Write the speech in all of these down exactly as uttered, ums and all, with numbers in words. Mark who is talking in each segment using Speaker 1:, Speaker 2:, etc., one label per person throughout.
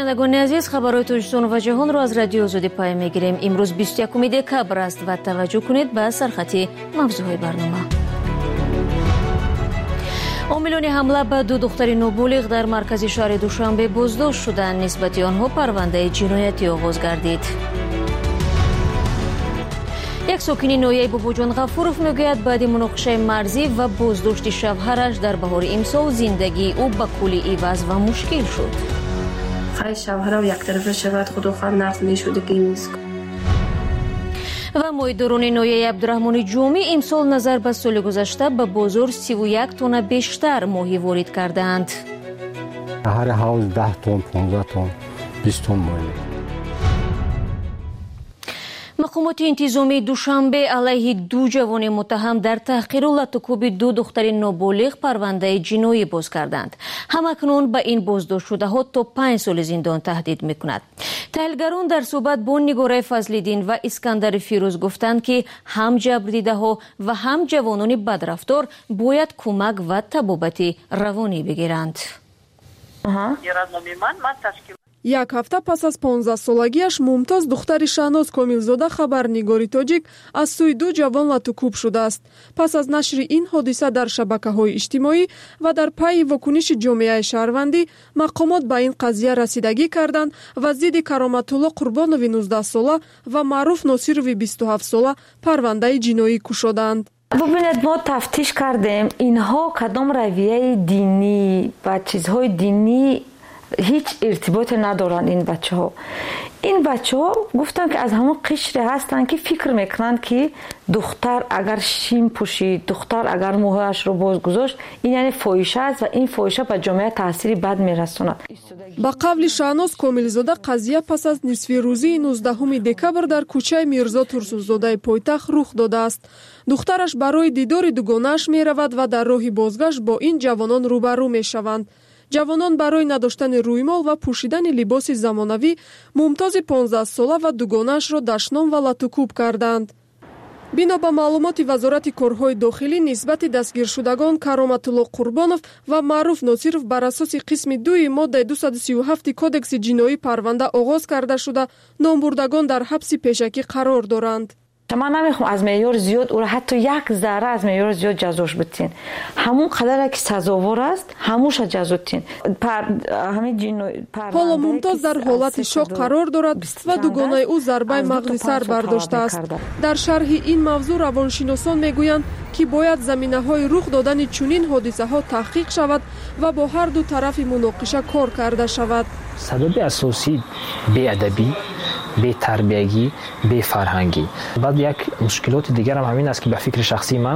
Speaker 1: шунавандагони азиз, хабарои тоҷикистон ва ҷаҳонро аз радио Озодӣ паём мегирем. имрӯз бисту якуми декабр аст ва таваҷҷӯҳ кунед ба сархати мавзӯъҳои барнома. омилони ҳамла ба ду духтари нобулиғ дар маркази шаҳри Душанбе боздошт шуданд. нисбати онҳо парвандаи ҷиноятӣ оғоз гардид. як сокини ноҳияи Бобоҷон Ғафуров мегӯяд баъди муноқишаи марзӣ ва боздошти шавҳараш дар баҳори имсол зиндагии ӯ ба кулли иваз ва мушкил шуд.
Speaker 2: хай шавҳарам яктарафа шавад, худо хоҳад нақд мешудаги низ.
Speaker 1: ва моҳидорони ноҳияи Абдураҳмони Ҷомӣ имсол назар ба соли гузашта ба бозор сиву як тонна бештар моҳӣ ворид кардаанд.
Speaker 3: ҳар ҳавз даҳ тон, понздаҳ тон, бист тон моҳӣ.
Speaker 1: мақомоти интизомии Душанбе алайҳи ду ҷавони муттаҳам дар таҳқиру латукуби ду духтари ноболиғ парвандаи ҷиноӣ боз карданд. ҳамакнун ба ин боздоштшудаҳо то панҷ соли зиндон таҳдид мекунад. таҳлилгарон дар суҳбат бо Нигораи Фазлиддин ва Искандари Фирӯз гуфтанд, ки ҳам ҷабрдидаҳо ва ҳам ҷавонони бадрафтор бояд кӯмак ва табобати равонӣ бигиранд.
Speaker 4: як ҳафта пас аз понздаҳсолагиаш Мумтоз духтари Шаҳноз Комилзода хабарнигори тоҷик аз сӯи ду ҷавон латукуб шудааст. Пас аз нашри ин ҳодиса дар шабакаҳои иҷтимоӣ ва дар пайи вокуниши ҷомеаи шаҳрвандӣ мақомот ба ин қазия расидагӣ карданд ва зидди Кароматулло Қурбонови нуздаҳ сола ва Маъруф Носирови бисту ҳафт сола парвандаи ҷиноӣ кушоданд.
Speaker 5: бубинед, мо тафтиш кардем инҳо кадом равияи динӣ ва чизҳои динӣ ҳеҷ иртиботе надоранд. ин бачаҳо ин бачаҳо гуфтанд, ки аз ҳамон қишре ҳастанд, ки фикр мекунанд, ки духтар агар шим пӯшид, духтар агар моҳиашро бозгузошт, ин яъне фоҳиша аст ва ин фоҳиша ба ҷомеа таъсири бад мерасонад.
Speaker 4: ба қавли Шаҳноз Комилзода қазия пас аз нисфи рӯзии нуздаҳуми декабр дар кӯчаи Мирзо Турсунзодаи пойтахт рух додааст. духтараш барои дидори дугонааш меравад ва дар роҳи бозгашт бо ин ҷавонон рӯбарӯ мешаванд. ҷавонон барои надоштани рӯймол ва пӯшидани либоси замонавӣ Мумтози понздаҳсола ва дугонаашро дашном ва латукуб карданд. бино ба маълумоти Вазорати корҳои дохилӣ, нисбати дастгиршудагон Кароматулло Қурбонов ва Маъруф Носиров бар асоси қисми дуи моддаи дусад сию ҳафти Кодекси ҷиноӣ парванда оғоз карда шуда, номбурдагон дар ҳабси пешакӣ қарор доранд.
Speaker 5: ман намехоҳам аз меъёр зиёд ӯро ҳатто як зарра аз меъёр зиёд ҷазош битин. ҳамун қадаре ки сазовор аст, ҳамуша ҷазо тин.
Speaker 4: ҳоло Мумтоз дар ҳолати шок қарор дорад ва дугонаи ӯ зарбаи мағзи сар бардоштааст. дар шарҳи ин мавзӯъ равоншиносон мегӯянд, ки бояд заминаҳои рух додани чунин ҳодисаҳо таҳқиқ шавад ва бо ҳар ду тарафи муноқиша кор карда шавад.
Speaker 6: сабаби асосӣ беадабӣ, бетарбиягӣ, бефарҳангӣ. баъд як мушкилоти дигарам ҳамин аст, ки ба фикри шахсии ман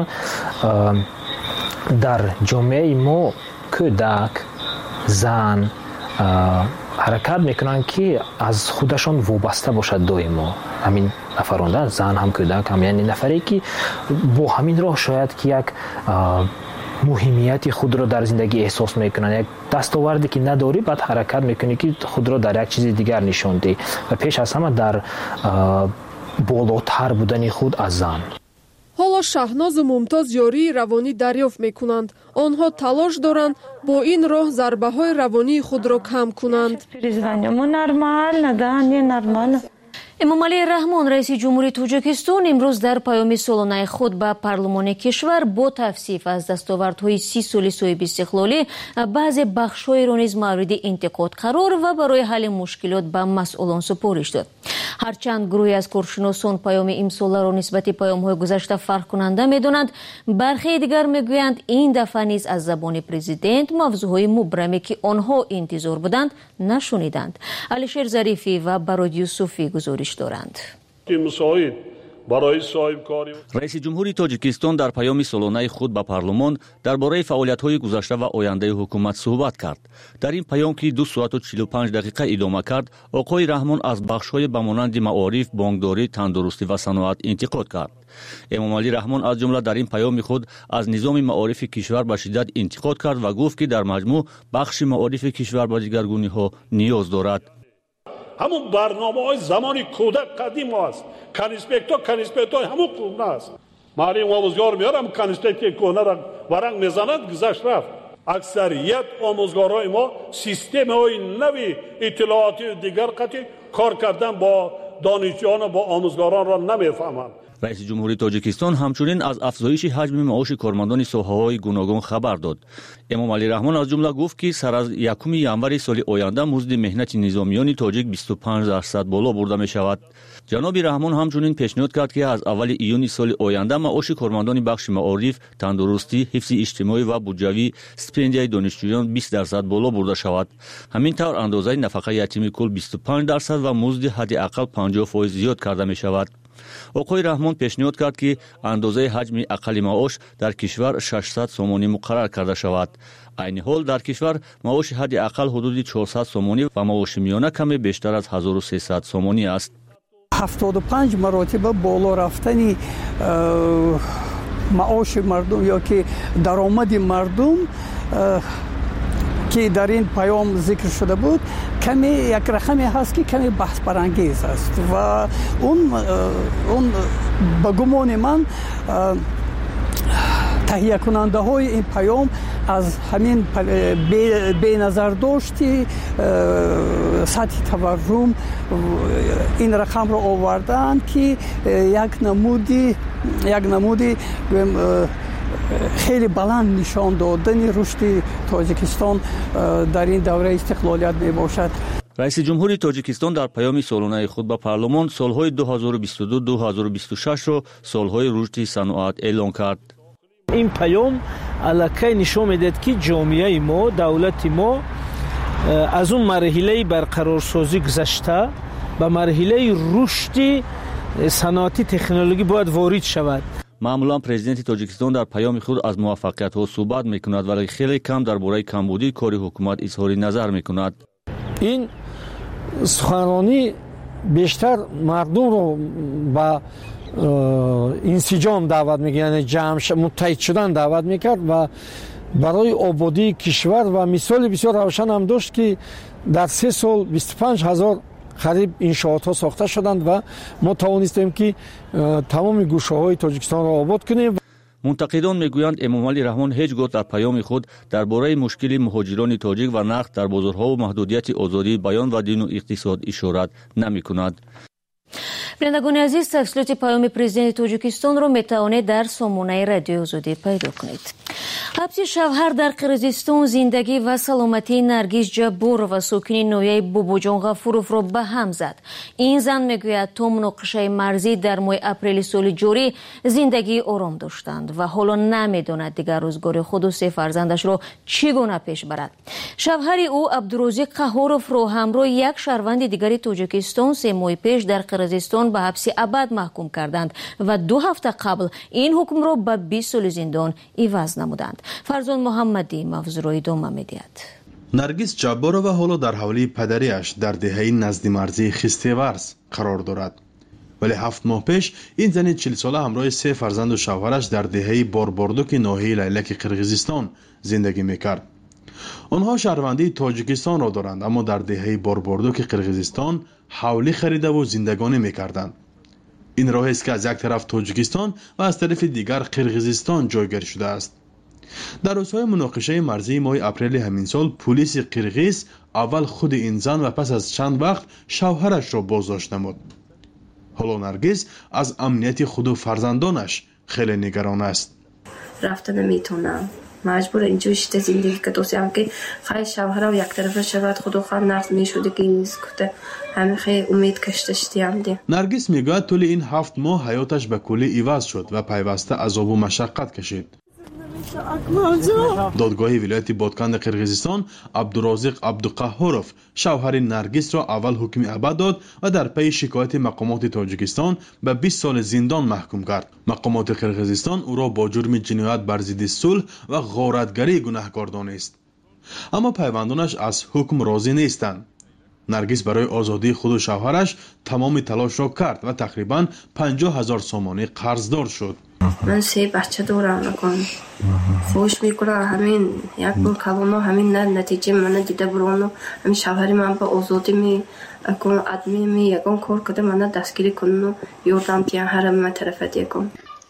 Speaker 6: дар ҷомеаи мо кӯдак, зан ҳаракат мекунанд, ки аз худашон вобаста бошад доимо. ҳамин нафарон, зан ҳам кӯдак ҳам, яъне нафаре ки бо ҳамин роҳ шояд ки як муҳимияти худро дар зиндагӣ эҳсос мекунанд. як дастоварде ки надорӣ, баъд ҳаракат мекунӣ, ки худро дар як чизи дигар нишон диҳӣ ва пеш аз ҳама дар болотар будани худ аз зан.
Speaker 4: ҳоло Шаҳнозу Мумтоз ёрии равонӣ дарёфт мекунанд. онҳо талош доранд бо ин роҳ зарбаҳои равонии худро кам кунанд.
Speaker 1: эмомалии Раҳмон, раиси ҷумҳурии Тоҷикистон, имрӯз дар паёми солонаи худ ба парлумони кишвар бо тавсиф аз дастовардҳои си соли соҳиби истиқлолӣ баъзе бахшҳоеро низ мавриди интиқод қарор ва барои ҳалли мушкилот ба масъулон супориш дод. ҳарчанд гурӯҳе аз коршиносон паёми имсоларо нисбати паёмҳои гузашта фарқкунанда медонанд, бархеи дигар мегӯянд ин дафъа низ аз забони президент мавзӯъҳои мубраме, ки онҳо интизор буданд, нашуниданд. Алишер Зарифӣ ва Барод Юсуфӣ гузориш доранд.
Speaker 7: раиси ҷумҳури Тоҷикистон дар паёми солонаи худ ба парлумон дар бораи фаъолиятҳои гузашта ва ояндаи ҳукумат суҳбат кард. дар ин паём, ки ду соату чилу панҷ дақиқа идома кард, оқои Раҳмон аз бахшҳои ба монанди маориф, бонкдорӣ, тандурустӣ ва саноат интиқод кард. эмомалӣ Раҳмон аз ҷумла дар ин паёми худ аз низоми маорифи кишвар ба шиддат интиқод кард ва гуфт, ки дар маҷмӯъ бахши маорифи кишвар ба дигаргуниҳо ниёз дорад.
Speaker 8: ҳамун барномаҳои замони кӯдак қадим аст. каниспекто каниспектои ҳамун кӯҳна аст. маълим омӯзгор меорам каниспекти кӯҳнаро варанг мезанад, гузашт рафт. اکثریت آموزگارای ما سیستم های نوی اطلاعاتی و دیگر قطعی کار کردن با دانشجویان و با آموزگاران را نمیفهمند.
Speaker 7: رئیس جمهوری تاجیکستان همچنین از افزایش حجم معاش کارمندان ساحه‌های گوناگون خبر داد. امامعلی رحمان از جمله گفت که سر از یکم ینوری سال آینده مزد مهنت نظامیان تاجیک بیست و پنج درصد بالا برده می شود. جناب رحمان همچنین پیشنهاد کرد که از اول ایون سال آینده معاش کارمندان بخش معارف، تندرستی، حفظ اجتماعی و بودجوی، استیپندیای دانشجویان بیست درصد بالا برده شود. همین طور اندازه نفقه یتیمی کل بیست و پنج درصد و مزد حداقل پنجاه درصد زیاد کرده می شود. آقای رحمان پیشنهاد کرد که اندازه حجم اقل معاش در کشور ششصد سومانی مقرر کرده شود. عین حال در کشور معاش حداقل حدود چهارصد سومانی و معاش میانه کمی بیشتر از هزار و سیصد سومانی است.
Speaker 9: هفتاد و پنج مراتب بالا رفتن معاش مردم یا که درآمد مردم که در این پیام ذکر شده بود کمی یک رقمی هست که کمی بحث برانگیز است و اون اون به گمان من تهیه کننده های این پیام از همین به نظر داشتی سطح تورم این رقم را آوردن که یک نمودی یک نمودی خیلی بلند نشان دادن رشد تاجیکستان در این دوره استقلالیت می باشد.
Speaker 7: رئیس جمهوری تاجیکستان در پیام سالانه خود به پارلمان سالهای دو هزار و بیست و دو تا دو هزار و بیست و شش را سالهای رشد صنعت اعلام کرد.
Speaker 10: این پیام الکی نشان میدهد که جامعه ما، دولت ما از اون مرحله برقرارسازی گذشته به مرحله رشد صنعتی تکنولوژی باید وارد شود.
Speaker 7: معمولا پرزیدنت تاجیکستان در پیام خود از موفقیت ها صحبت میکند ولی خیلی کم درباره کمبودی کار حکومت اظهار نظر میکند.
Speaker 11: این سخنرانی بیشتر مردم رو با انسجام دعوت میکرد، یعنی جمع متحد شدن دعوت میکرد و برای آبادی کشور و مثال بسیار روشن هم داشت که در سه سال بیست و پنج هزار قریب انشاءات ها ساخته شدند و ما توانستیم که تمام گوشه های تاجیکستان را آباد کنیم.
Speaker 7: منتقدان میگویند امامعلی رحمان هیچگاه در پیام خود درباره مشکل مهاجران تاجیک و نقد در بازارها و محدودیت آزادی بیان و دین و اقتصاد اشارت نمیکند.
Speaker 1: بینندگان عزیز، تفصیلات پیام پرزیدنت تاجیکستان را میتوانید در سامانه رادیو آزادی پیدا کنید. حبس شوهر در قرقیزستان زندگی و سلامتی نرگس جبور و ساکن نویه بوبوجان غفوروف را به هم زد. این زن میگوید تا مناقشه مرزی در ماه اپریل سال جاری زندگی آرام داشتند و حالا نمیداند دیگر روزگار خود و سه فرزندش را چگونه پیش برد. شوهر او عبدالرزاق قهاروف را همراه یک شهروند دیگری تاجیکستان سه ماه پیش در قرقیزستان به حبس ابد محکوم کردند و دو هفته قبل این حکم را به بیست سال زندان عوض نمودند. فرزان محمدی موضوع را ادامه می‌دهد.
Speaker 12: نرگس جبارова حالا در حوالی پدریش در دهه نزد مرزی خیستیورس قرار دارد. ولی هفت ماه پیش این زن چهل ساله همراه سه فرزند و شوهرش در دهه بارباردوک ناحیه لیلک قرقیزستان زندگی می‌کرد. آنها شهروندی تاجیکستان را دارند اما در دهه بارباردوک قرقیزستان حولی خریده و زندگانی می‌کردند. این راه است که از یک طرف تاجیکستان و از طرف دیگر قرقیزستان جایگیری شده است. در روزهای مناقشه مرزی ماه اپریل همین سال پلیس قرقیز اول خود این زن و پس از چند وقت شوهرش را بازداشت نمود. حالا نرگس از امنیت خود و فرزندانش خیلی نگران است.
Speaker 2: رفته نمیتونم، مجبور اینجا شده زندگی که دوستیم که خیلی شوهرم یک طرفه شود خود و خواهد نقض میشده که این کده همه خیلی امید کشتشتیم دی.
Speaker 12: نرگس میگوید طول این هفت ماه حیاتش به کلی عوض شد و پیوسته عذاب و مشقت کشید. دادگاه ولایت بادکند قرقیزستان عبدالرزاق عبدالقهاروف شوهر نرگس را اول حکم ابد داد و در پی شکایت مقامات تاجیکستان به بیست سال زندان محکوم کرد. مقامات قرقیزستان او را با جرم جنایت بر ضد صلح و غارتگری گناهکار دانست. اما پیوندانش از حکم راضی نیستند. نرگس برای آزادی خود و شوهرش تمام تلاش را کرد و تقریبا پنجاه هزار سومانی قرضدار شد.
Speaker 2: من سه بچه دارم نکنم فوش میکنم همین یک بار کلونا همین نتیجه من دیده برانو همین شوهری من با آزادی می کنم ادمی می یکان کار کده من دستگیری کنم یوردم تیان هر من طرف دیگم.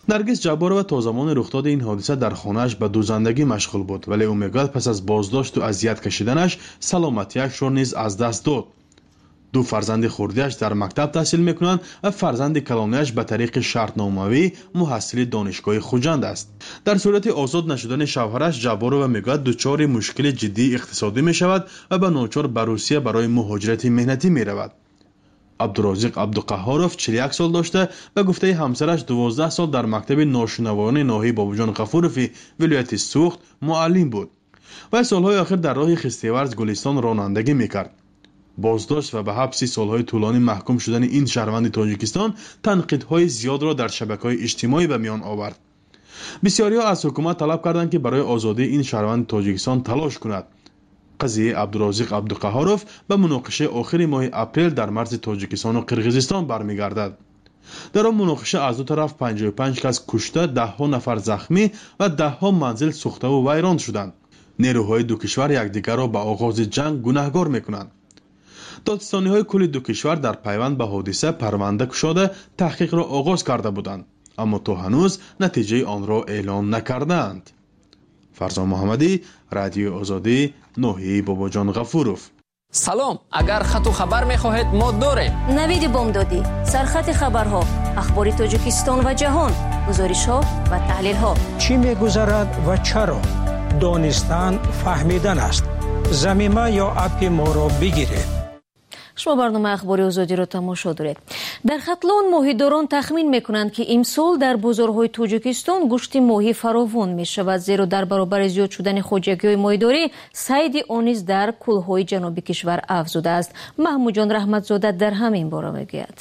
Speaker 12: наргиз ҷабборова то замони рухдоди ин ҳодиса дар хонааш ба дузандагӣ машғул буд, вале ӯ мегӯяд пас аз боздошту азият кашиданаш саломатиашро низ аз даст дод. ду фарзанди хурдиаш дар мактаб таҳсил мекунанд ва фарзанди калонияш ба тариқи шартномавӣ муҳассили донишгоҳи хуҷанд аст. дар сурати озод нашудани шавҳараш ҷабборова мегӯяд дучори мушкили ҷиддии иқтисодӣ мешавад ва ба ночор ба Русия барои муҳоҷирати меҳнатӣ меравад. абдурозиқ абдуқаҳҳоров чил и як сол дошта ба гуфтаи ҳамсараш дувоздаҳ сол дар мактаби ношунавоёни ноҳияи Бобуҷон Ғафурови вилояти Суғд муаллим буд. вай солҳои охир дар роҳи Хистиварз Гулистон ронандагӣ мекард. боздошт ва ба ҳабси солҳои тӯлонӣ маҳкум шудани ин шаҳрванди Тоҷикистон танқидҳои зиёдро дар шабакаҳои иҷтимоӣ ба миён овард. бисёриҳо аз ҳукумат талаб карданд ки барои озодии ин шаҳрванди Тоҷикистон талош кунад. қазияи абдурозиқ абдуқаҳҳоров ба муноқишаи охири моҳи апрел дар марзи Тоҷикистону Қирғизистон бармегардад. дар он муноқиша аз ду тараф панҷоҳу панҷ кас кушта, даҳҳо нафар захмӣ ва даҳҳо манзил сӯхтаву вайрон шуданд. нерӯҳои ду кишвар якдигарро ба оғози ҷанг гунаҳгор мекунанд. додистониҳои кули ду кишвар дар пайванд ба ҳодиса парванда кушода таҳқиқро оғоз карда буданд, аммо то ҳанӯз натиҷаи онро эълон накардаанд. фарзон муҳаммадӣ, радиои озодӣ, ноҳияи Бобуҷон Ғафуров.
Speaker 13: салом, агар хату хабар мехоҳед мо дорем.
Speaker 1: навиди бомдодӣ, сархати хабарҳо, ахбори Тоҷикистон ва ҷаҳон, гузоришҳо ва таҳлилҳо.
Speaker 14: чӣ мегузарад ва чаро? донистан фаҳмидан аст. замима ё апи моро бигиред.
Speaker 1: шумо барномаи ахбори озодиро тамошо доред. дар Хатлон моҳидорон тахмин мекунанд ки имсол дар бозорҳои Тоҷикистон гӯшти моҳӣ фаровон мешавад, зеро дар баробари зиёд шудани хоҷагиҳои моҳидорӣ сайди он низ дар кӯлҳои ҷануби кишвар афзудааст. Маҳмудҷон Раҳматзода дар ҳамин бора мегӯяд.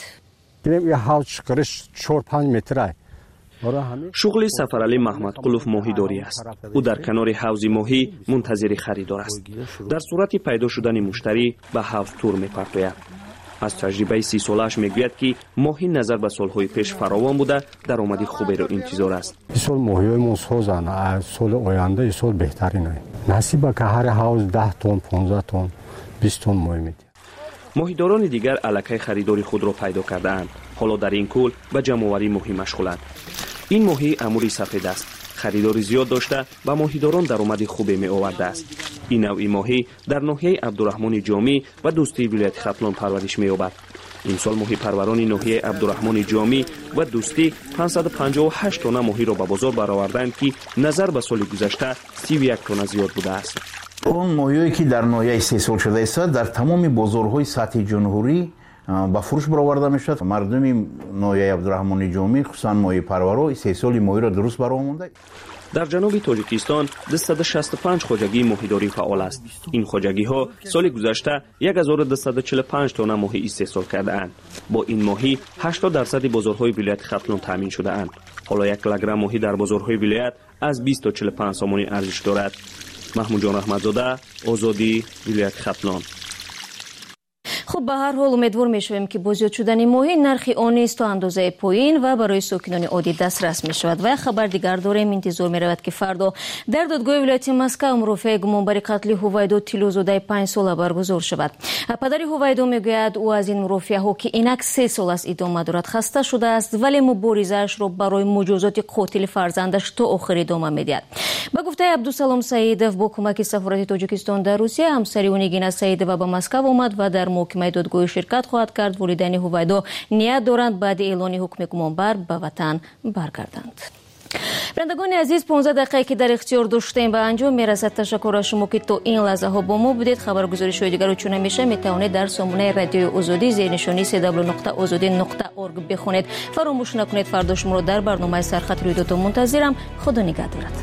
Speaker 15: шуғли Сафаралӣ Маҳмадқулов моҳидорӣ аст. ӯ дар канори ҳавзи моҳӣ мунтазири харидор аст. дар сурати пайдо шудани муштарӣ ба ҳавз тур мепартояд. аз таҷрибаи си солааш мегӯяд ки моҳӣ назар ба солҳои пеш фаровон буда даромади хуберо интизор аст.
Speaker 3: сол моҳиҳои созанд, соли оянда сол беҳтарин аст. насиба ки ҳар ҳавз даҳ тон, понздаҳ тон, бист тон моҳӣ медиҳад.
Speaker 15: моҳидорони дигар аллакай харидори худро пайдо кардаанд. ҳоло дар ин кӯл ба ҷамъоварии моҳӣ машғуланд. ин моҳӣ амури сафед аст. харидори зиёд дошта ба моҳидорон даромади хубе меовардааст. ин навъи моҳӣ дар ноҳияи Абдураҳмони Ҷомӣ ва Дӯстии вилояти Хатлон парвариш меёбад. имсол моҳипарварони ноҳияи Абдураҳмони Ҷомӣ ва Дӯстӣ панҷсаду панҷоҳу ҳашт тона моҳиро ба бозор бароварданд ки назар ба соли гузашта сиву як тона зиёд будааст.
Speaker 16: он моҳиҳое ки дар ноҳияи истеҳсол шуда истояд дар тамоми бозорҳои сатҳи ҷумҳурӣ ба фурӯш бароварда мешавад. мардуми ноҳияи Абдураҳмони Ҷомӣ хусусан моҳипарваро истеҳсоли моҳиро дуруст баромонда.
Speaker 15: дар ҷануби Тоҷикистон дусад и шасту панҷ хоҷагии моҳидорӣ фаъол аст. ин хоҷагиҳо соли гузашта як ҳазору дусаду чилу панҷ тона моҳӣ истеҳсол кардаанд. бо ин моҳӣ ҳаштод дарсади бозорҳои вилояти Хатлон таъмин шудаанд. ҳоло як килограмм моҳӣ дар бозорҳои вилоят аз бист то чилу панҷ сомонӣ арзиш дорад. маҳмудҷон Раҳматзода, Озодӣ, вилояти Хатлон.
Speaker 1: хуб, ба ҳар ҳол умедвор мешавем ки бо зиёд шудани моҳӣ нархи он низ то андозаи поин ва барои сокинони оддӣ дастрас мешавад. ва як хабар дигар дорем. интизор меравад ки фардо дар додгоҳи вилояти Москав мурофиаи гумонбари қатли Ҳувайдо Тиллӯзодаи панҷ сола баргузор шавад. падари Ҳувайдо мегӯяд ӯ аз ин мурофиаҳо ки инак се сол аст идома дорад хаста шудааст, вале муборизаашро барои муҷозоти қотили фарзандаш то охир идома медиҳад. ба гуфтаи Абдусалом Саидов бо кӯмаки сафорати Тоҷикистон дар Русия, ҳамсари ӯ Нигина Саидова ба Москав омад ва дар муҳокимаи додгоҳӣ ширкат хоҳад кард. волидайни Ҳувайдо ният доранд баъди эълони ҳукми гумонбар ба ватан баргарданд. бирандагони азиз, понздаҳ дақиқае ки дар ихтиёр доштем ба анҷом мерасад. ташаккур аз шумо ки то ин лаҳзаҳо бо мо будед. хабаргузоришҳои дигарро чун ҳамеша метавонед дар сомонаи радиои озодӣ зернишони си дабл ю нуқта озодӣ нуқта орг бихонед. фаромӯш накунед фардо шуморо дар барномаи сархати рӯйдодҳо мунтазирам. худо нигаҳдорад.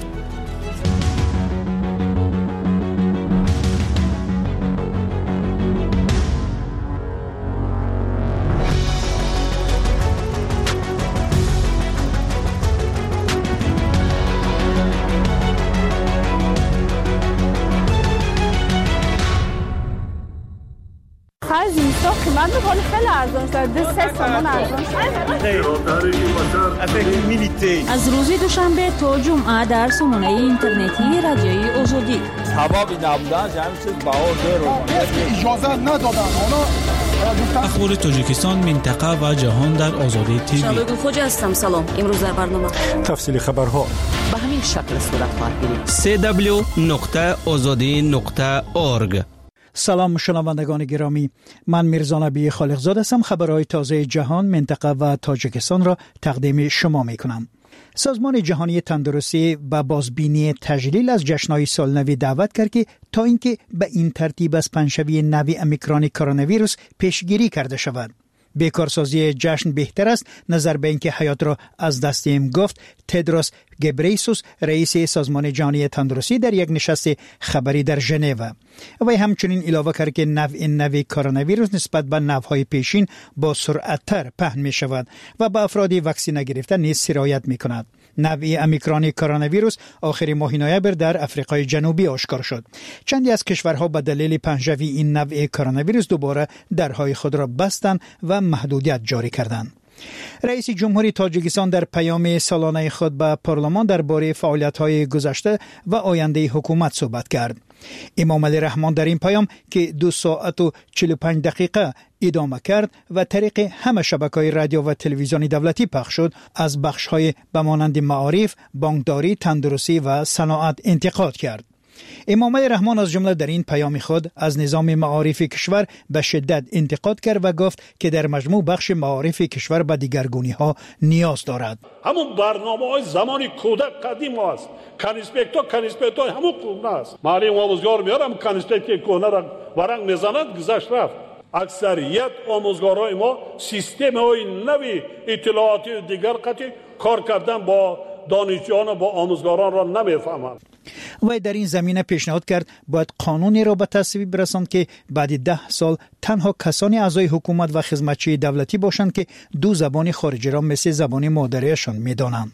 Speaker 17: من به حال خیلی ارزان شده سه سامان ارزان شده.
Speaker 18: از روز دوشنبه تا جمعه در سامانه اینترنتی رادیوی آزادی.
Speaker 19: سبب نبودن جمعی چیز باور دارم. اجازه ندادن.
Speaker 14: اخبار تاجیکستان، منطقه و جهان در آزادی تیوی.
Speaker 19: شبگون خوجا هستم. سلام. امروز در برنامه
Speaker 14: تفصیل خبرها
Speaker 19: به همین شکل صورت خواهد گرفت.
Speaker 14: سه دبلیو نقطه آزادی نقطه اورگ.
Speaker 20: سلام شنوندگان گرامی، من میرزا نبی خالقزاده هستم. خبرهای تازه جهان، منطقه و تاجیکستان را تقدیم شما میکنم. سازمان جهانی تندرستی به بازبینی تجلیل از جشن‌های سالنوی دعوت کرد که تا اینکه به این ترتیب از پنجشنبه نوی اومیکرون کرونا ویروس پیشگیری کرده شود. بیکارسازی جشن بهتر است نظر به اینکه حیات را از دستیم گفت تدروس گبریسوس رئیس سازمان جهانی تندرستی در یک نشست خبری در ژنو. و همچنین علاوه کرد که نوع نوی کرونا ویروس نسبت به نوهای پیشین با سرعت‌تر پهن می شود و به افرادی واکسن نگرفته نیز سرایت می کند. نوع اومیکرون کرونا ویروس آخر ماه نوامبر در آفریقای جنوبی آشکار شد. چندی از کشورها به دلیل پنجشنبه این نوع کرونا ویروس دوباره درهای خود را بستند و محدودیت جاری کردند. رئیس جمهوری تاجیکستان در پیام سالانه خود به پارلمان درباره فعالیت‌های گذشته و آینده حکومت صحبت کرد. امام علی رحمان در این پیام که دو ساعت و چهل و پنج دقیقه ادامه کرد و طریق همه شبکه‌های رادیو و تلویزیونی دولتی پخش شد، از بخش‌های به مانند معارف، بانکداری، تندرستی و صنعت انتقاد کرد. امام علی رحمان از جمله در این پیام خود از نظام معارف کشور به شدت انتقاد کرد و گفت که در مجموع بخش معارف کشور به دیگرگونی‌ها نیاز دارد.
Speaker 8: همون برنامه‌های زمانی کودک قدیم است. کانسپکتو کانسپکتو همون کهنه است. معلم آموزگار میارم کانسپکت کهنه را ورق میزند گذشت رفت. اکثریت آموزگارای ما سیستم‌های نوی اطلاعاتی و دیگر قطعی کار کردن با دانشجویان و با آموزگاران را نمیفهمند.
Speaker 20: و در این زمینه پیشنهاد کرد باید قانونی را به تصویب برساند که بعد ده سال تنها کسانی اعضای حکومت و خدمتچی دولتی باشند که دو زبان خارجی را مثل زبان مادریشان می‌دانند.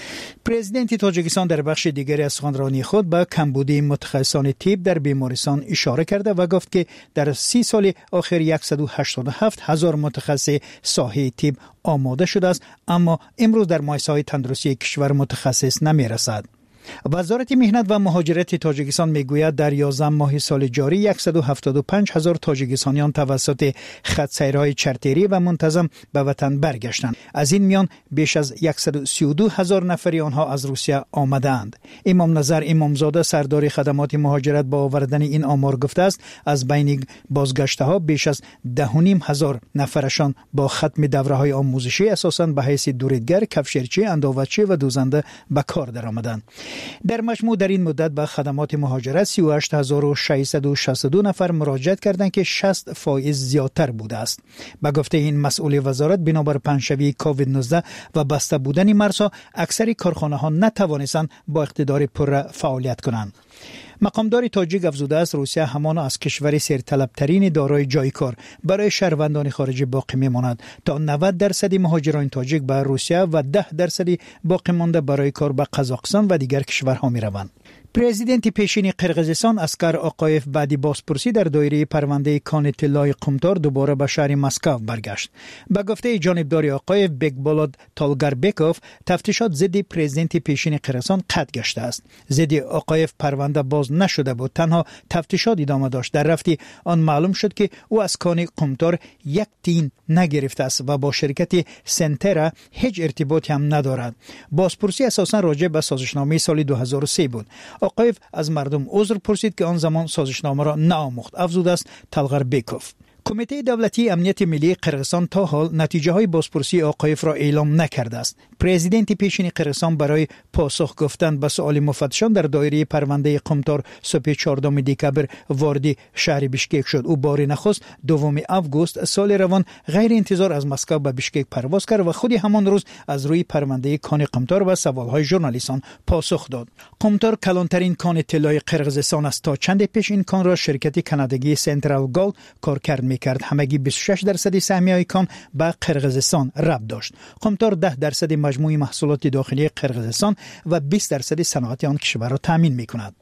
Speaker 20: پرزیدنت تاجیکستان در بخش دیگری از سخنرانی خود به کمبودی متخصصان طب در بیمارستان اشاره کرده و گفت که در سی سال آخر صد و هشتاد و هفت هزار متخصص ساحه طب آماده شده است، اما امروز در مؤسسه‌های تندرستی کشور متخصص نمی‌رسد. وزارت مهنت و مهاجرت تاجیکستان میگوید در یازده ماه سال جاری صد و هفتاد و پنج هزار تاجیکستانیان توسط خط سیرهای چرتری و منتظم به وطن برگشتند. از این میان بیش از صد و سی و دو هزار نفری آنها از روسیه آمدند. امام نظر امامزاده سردار خدمات مهاجرت با آوردن این آمار گفته است از بین بازگشته ها بیش از ده و نیم هزار نفرشان با ختم دوره‌های آموزشی اساساً به حیث دوریدگر، کفشرچی، انداوچی و دوزنده به کار درآمدند. در مجموع در این مدت به خدمات مهاجرت سی و هشت هزار و ششصد و شصت و دو نفر مراجعت کردند که شصت فائز زیادتر بوده است. به گفته این مسئول وزارت بنابر پنجشنبه کووید نوزده و بسته بودن مرزها اکثر کارخانه‌ها نتوانستند با اقتدار پر فعالیت کنند. مقامدار تاجیک افزوده است روسیه همان از کشور سرطلبترین دارای جای کار برای شهروندان خارجی باقی میماند تا نود درصد مهاجران تاجیک به روسیه و ده درصد باقی مانده برای کار به قزاقستان و دیگر کشورها میروند. پرزیدنت پیشین قرقیزستان اسکر آقایف بعدی بازپرسی در دایره پرونده کان طلای قمتار دوباره به شهر مسکو برگشت. به گفته جانبدار آقایف بکبولاد تالگربکوف تفتیشات ضد پرزیدنت پیشین قرقیزستان قطع گشته است. ضد آقایف پرونده باز نشده بود، تنها تفتیشات ادامه داشت. در رفتی آن معلوم شد که او از کان قمتار یک تین نگرفته است و با شرکت سنترا هیچ ارتباطی هم ندارد. بازپرسی اساساً راجع به سازشنامه سال دو هزار و سه بود. آقایف از مردم عذر پرسید که آن زمان سازشنامه را نآموخت. افزوده است تالگربکوف. کمیته دولتی امنیت ملی قرقیزستان تا حال نتیجه های بازپرسی آقایف را اعلام نکرده است. پرزیدنت پیشین قرقیزستان برای پاسخ گفتن به سؤال مفتشان در دایره پرونده قمتار صبح چهاردهم دکبر وارد شهر بیشکک شد. او بار نخست دوم آگوست سال روان غیر انتظار از مسکو به بیشکک پرواز کرد و خود همان روز از روی پرونده کان قمتار و سوالهای ژورنالیستان پاسخ داد. قمتار کلانترین کان طلای قرقیزستان است. تا چند پیش این کان را شرکت کانادایی سنترال گولد کارکرد میکرد. همگی بیست و شش درصد سهمیه کان به قرقیزستان ربط داشت. قمتار ده درصد مجموع محصولات داخلی قرقیزستان و بیست درصد صنعت آن کشور را تامین میکند.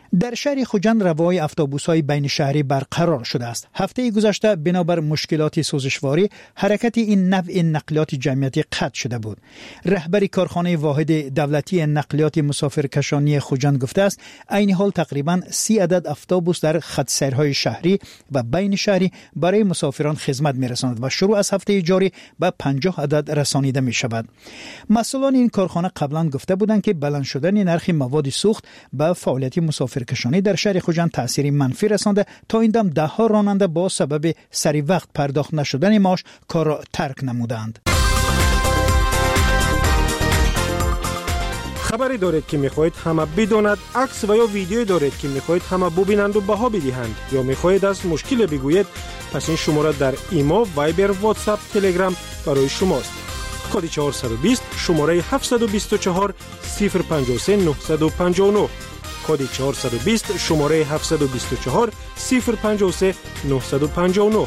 Speaker 20: در شهر خوجند روای اتوبوس‌های بین شهری برقرار شده است. هفته گذشته بنابر مشکلات سوزشواری حرکت این نوع نقلیات جمعیتی قطع شده بود. رهبر کارخانه واحد دولتی نقلیات مسافرکشانی خوجند گفته است عین حال تقریباً سی عدد اتوبوس در خط سیرهای شهری و بین شهری برای مسافران خدمت می‌رساند و شروع از هفته جاری به پنجاه عدد رسانیده می‌شود. مسئولان این کارخانه قبلا گفته بودند که بلند شدن نرخ مواد سوخت به فعالیت مسافرکشانی در شهر خوجند تأثیر منفی رسانده تا این دم ده ها راننده با سبب سری وقت پرداخت نشدن معاش کار را ترک نمودند.
Speaker 21: خبری دارید که میخواهید همه بداند، عکس و یا ویدیویی دارید که میخواهید همه ببینند و بها بدهند یا میخواهید از مشکل بگویید، پس این شماره در ایما، وایبر، واتساپ، تلگرام برای شماست. کد چهارصد و بیست شماره هفتصد و بیست و چهار صفر پنجاه و سه نهصد و پنجاه و نه. کد چهارصد و بیست شماره هفتصد و بیست و چهار صفر پنجاه و سه نهصد و پنجاه و نه.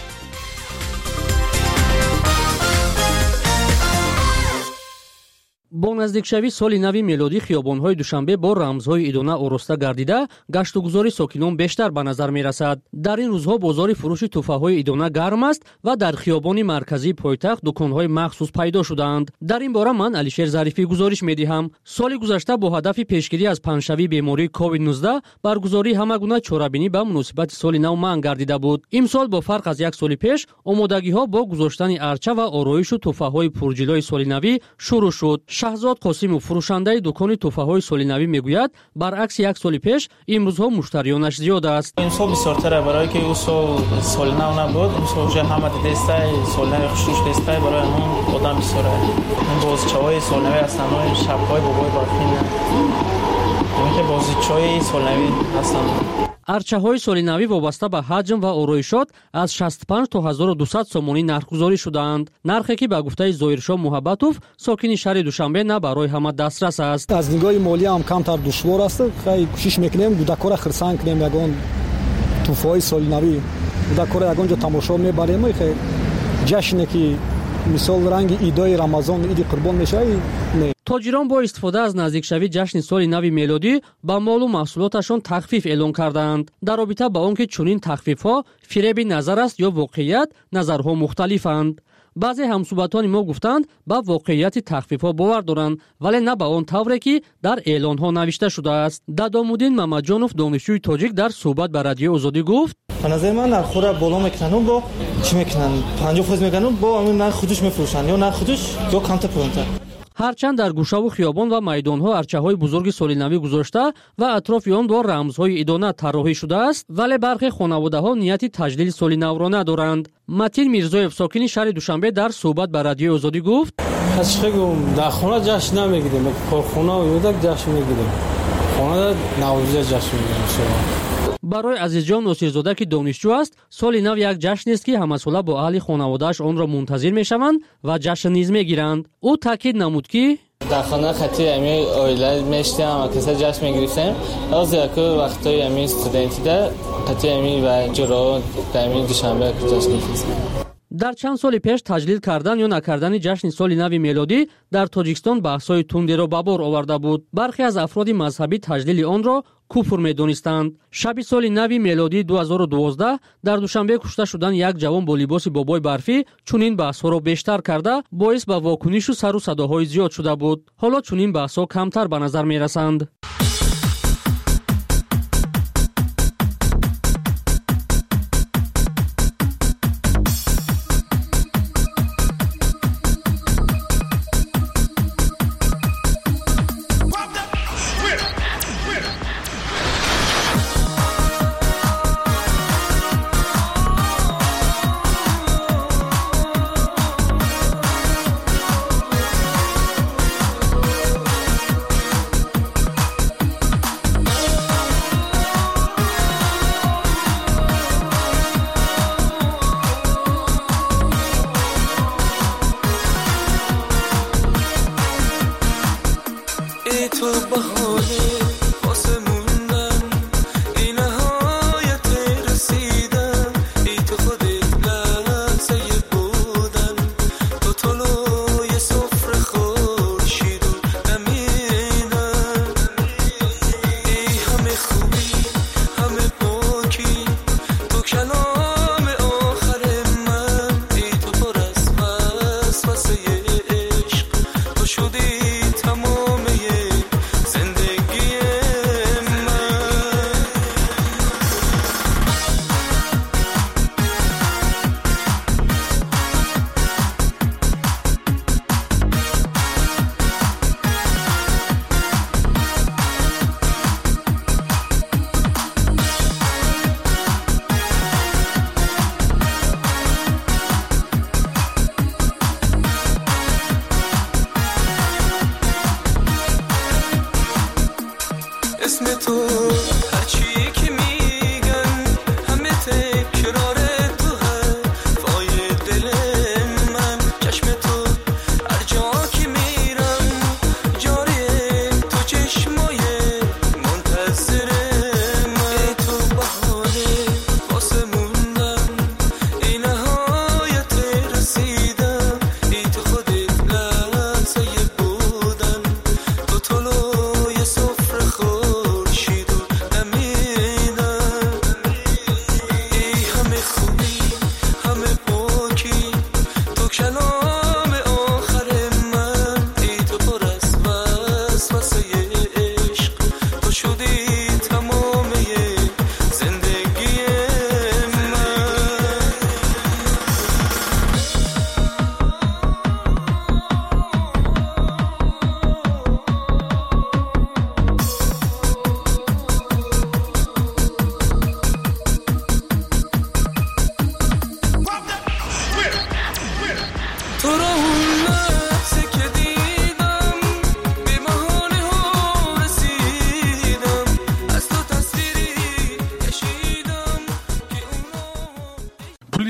Speaker 22: با نزدیکشوی سال نوی میلادی خیابان‌های دوشنبه با رمزهای ایدونه آراسته گردیده، گشت و گذار ساکنان بیشتر به نظر می‌رسد. در این روزها بازار فروش تحفه‌های ایدونه گرم است و در خیابان مرکزی پایتخت دکان‌های مخصوص پیدا شدند. در این باره من علیشیر ظریفی گزارش می‌دهم. سال گذشته با هدف پیشگیری از پنجشوی بیماری کووید نوزده برگزاری همگونه چاره‌بینی به مناسبت سال نو منع گردیده بود. امسال با فرق از یک سال پیش آمادگی‌ها با گذاشتن ارچه و آرایش و تحفه‌های پرجلوی سال نوی شروع شد. شهزاد قاسمов فروشنده دکان تحفه‌های سال نوی میگوید برعکس یک سال پیش امروزها مشتریانش زیاد است.
Speaker 23: امسال بسیارتر برای که او سال نو نبود، امسال вже همه دسته سال نو خوش دسته برای همون آدم بسیاره. این بازیچه‌های سال نوی هستن، شب‌های بابای برفین. این که بازیچه‌های سال نوی هستن.
Speaker 22: ارچه‌های سال نوی وابسته به حجم و آرایشات از شصت و پنج تا هزار و دویست سومانی نرخ‌گذاری شدند. نرخی که به گفته ظاهرشاه محبتوف ساکن شهر دوشنبه نه برای همه دسترس است.
Speaker 9: از نگاه مالی هم کمتر دشوار است. خیلی کوشش میکنیم کودک‌ها خرسان کنیم، یگان توفای سال نوی کودک‌ها یگان جا تماشا میبریم. خیلی جشنی که مثال رنگ ایدای رمضان ایدی قربان میشه.
Speaker 22: تاجران با استفاده از نزدیکشوی جشن سال نو میلادی با مال و محصولاتشان تخفیف اعلان کردند. در رابطه با آنکه چنین تخفیف‌ها فریب نظر است یا واقعیت، نظرها مختلفند. بعضی همصحبتان ما گفتند با واقعیت تخفیف‌ها باور دارند، ولی نه به آن طوری که در اعلان‌ها نوشته شده است. دادامودین محمدجانوف دانشجوی تاجیک در صحبت با رادیو آزادی گفت:
Speaker 23: به نظر من نرخ‌ها بالا میکنن، با چی میکنن؟ پنجاه درصد میکنن، با همین نرخ خودش میفروشن یا نرخ خودش یا کمتر پایین‌تر.
Speaker 22: هرچند در گوشه و خیابان و میدان‌ها ارچه‌های بزرگ سال نوی گذاشته و اطراف آن با رمزهای ایدانه طراحی شده است، ولی برخی خانواده‌ها نیتی تجلیل سال نو را ندارند. متین میرزایف ساکن شهر دوشنبه در صحبت با رادیو آزادی گفت:
Speaker 24: هیچ در خانه جشن نمیگیریم، کارخانه و یودک جشن میگیریم، خانه نوروز جشن میگیریم.
Speaker 22: برای عزیزجان ناصرزاده که دانشجو است، سال نو یک جشن است که همساله با اهل خانواده‌اش آن را منتظر میشوند و جشن نیز میگیرند. او تاکید نمود که
Speaker 24: در خانه خطی امی اویله میشتیم و کسی جشن میگرفتیم. از یک وقتای امی استودنتی ده خطی امی و جرا در امی دوشنبه جشن میگرفتیم.
Speaker 22: در چند سال پیش تجلیل کردن یا نکردن جشن سال نو میلادی در تاجیکستان بحث‌های تندی را به بار آورده بود. برخی از افراد مذهبی تجلیل آن را کفر می‌دانستند. شب سال نو میلادی دو هزار و دوازده در دوشنبه کشته شدن یک جوان با لباس بابای برفی چنین بحث‌ها را بیشتر کرده باعث به واکنش و سر و صداهای زیاد شده بود. حالا چنین بحث‌ها کمتر به نظر می‌رسند.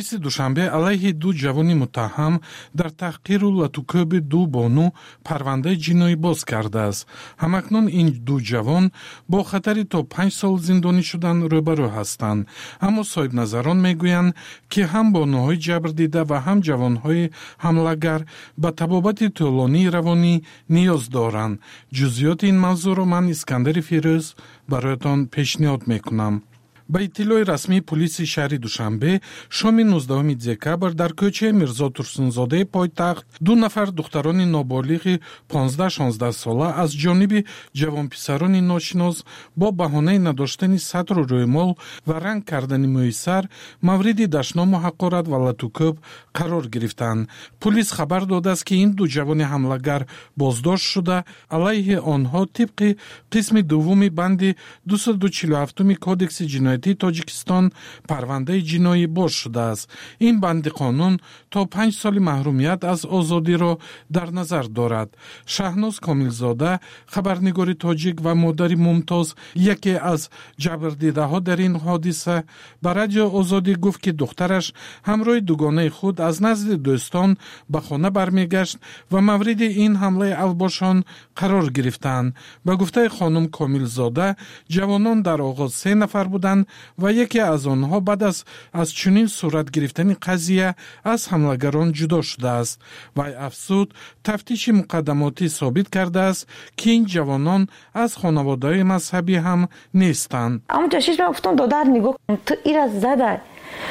Speaker 4: پلیس دوشنبه علیه دو جوان متهم در تحقیر و لطوکوب دو بانو پرونده جنایی باز کرده است. همکنون این دو جوان با خطری تا پنج سال زندانی شدن روبرو هستند. اما صاحب نظران میگویند که هم بانوهای جبر دیده و هم جوانهای حمله‌گر به طبابت طولانی روانی نیاز دارند. جزئیات این موضوع را من اسکندر فیروز برایتان پیشنهاد میکنم. با اطلاع رسمی پلیس شهر دوشنبه شام نوزدهم دکبر در کوچه میرزا ترسونزاده پایتخت دو نفر دختران نابالغ پانزده شانزده ساله از جانب جوان پسران ناشناس با بهانه نداشتن سطر و رویمال و رنگ کردن موی سر مورد دشنام و حقارت و لطوکوب قرار گرفتند. پلیس خبر داده است که این دو جوان حمله‌گر بازداشت شده علیه آنها طبق قسم دوم بند دویست و چهل و هفت کودکس جنایی تاجیکستان پرونده جنایی باز شده است. این بند قانون تا پنج سال محرومیت از آزادی را در نظر دارد. شهناز کاملزاده خبرنگار تاجیک و مادر ممتاز یکی از جبردیده ها در این حادثه به رادیو آزادی گفت که دخترش همراه دوگانه خود از نزد دوستان به خانه برمیگشت و مورد این حمله اوباشان قرار گرفتند. به گفته خانم کاملزاده جوانان در آغاز سه نفر بودند و یکی از آنها بعد از از چنین صورت گرفتن قضیه از حمله‌گران جدا شده است. و افزود تفتیش مقدماتی ثابت کرده است که این جوانان از خانواده مذهبی هم نیستند.
Speaker 5: اما جاشیش من گفتم دادر نگاه کن تو ایرا زده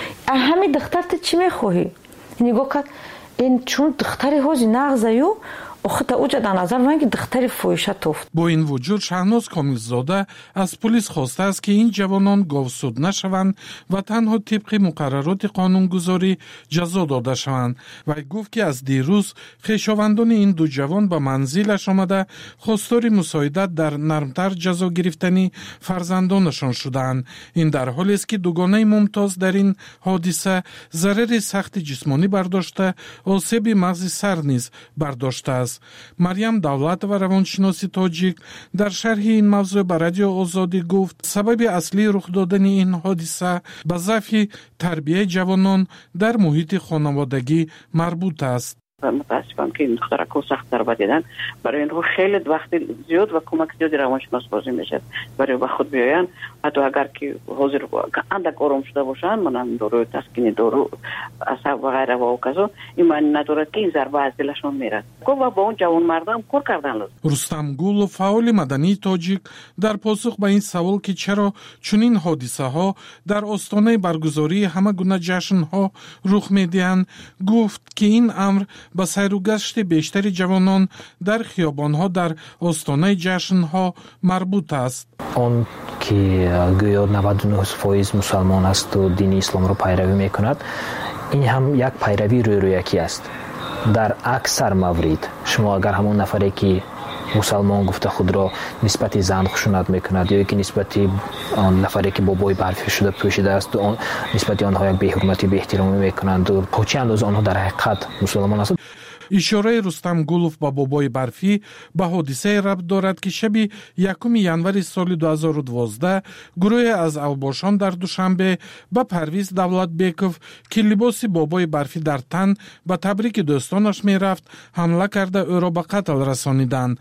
Speaker 5: همین دختر تو چی میخواهی؟ نگاه کن این چون دختری هوزی نغزیو اخت اوجا در نظر من که دختری فویشه توفت.
Speaker 4: با این وجود شهناز کاملزاده از پلیس خواسته است که این جوانان گاوسود نشوند و تنها طبق مقررات قانونگذاری جزا داده شوند و گفت که از دیروز خویشاوندان این دو جوان به منزلش آمده خواستار مساعدت در نرمتر جزا گرفتنی فرزندانشان شدند. این در حالی است که دوگانه ممتاز در این حادثه ضرر سخت جسمانی برداشته آسیب مغز سر نیز برداشته است. مریم دولت و روانشناس تاجیک در شرح این موضوع به رادیو آزادی گفت سبب اصلی رخ دادن این حادثه به ضعف تربیت جوانان در محیط خانوادگی مربوط است.
Speaker 6: متاسفم که این دخترها کو سخت ضربه دیدن برای اینها خیلی وقت زیاد و کمک زیادی روانشناس بازی میشه برای به خود بیاین. حتی اگر که حاضر اندک آرام شده باشن منم دارو تسکین دارو عصب و غیره و کذا این معنی نداره که این ضربه از دلشون میره و با اون جوان مردم کار کردن لازم.
Speaker 4: رستم گل فعال مدنی تاجیک در پاسخ به این سوال که چرا چنین حادثه ها در آستانه برگزاری همه گونه جشن ها رخ میدهند گفت که این امر با سیر و گشت بیشتر جوانان در خیابان‌ها در آستانه جشن‌ها مربوط است.
Speaker 10: آن که گویا نود و نه درصد مسلمان است و دین اسلام را پیروی می‌کند این هم یک پیروی روی رویکی است. در اکثر موارد شما اگر همون نفری که مسلمان گفته خود را نسبت زن خشونت میکند یا که نسبت آن نفری که بابای برفی شده پوشیده است آن نسبت آنها یک بی‌حرمتی بی احترامی میکنند و پوچی انداز آنها در حقیقت مسلمان است.
Speaker 4: اشاره رستم گلوف با بابای برفی به حادثه ربط دارد که شب یکم ینوری سال دو هزار و دوازده گروه از اوباشان در دوشنبه به پرویز دولت بیکوف که لباس بابای برفی در تن به تبریک دوستانش میرفت حمله کرده او را به قتل رسانیدند.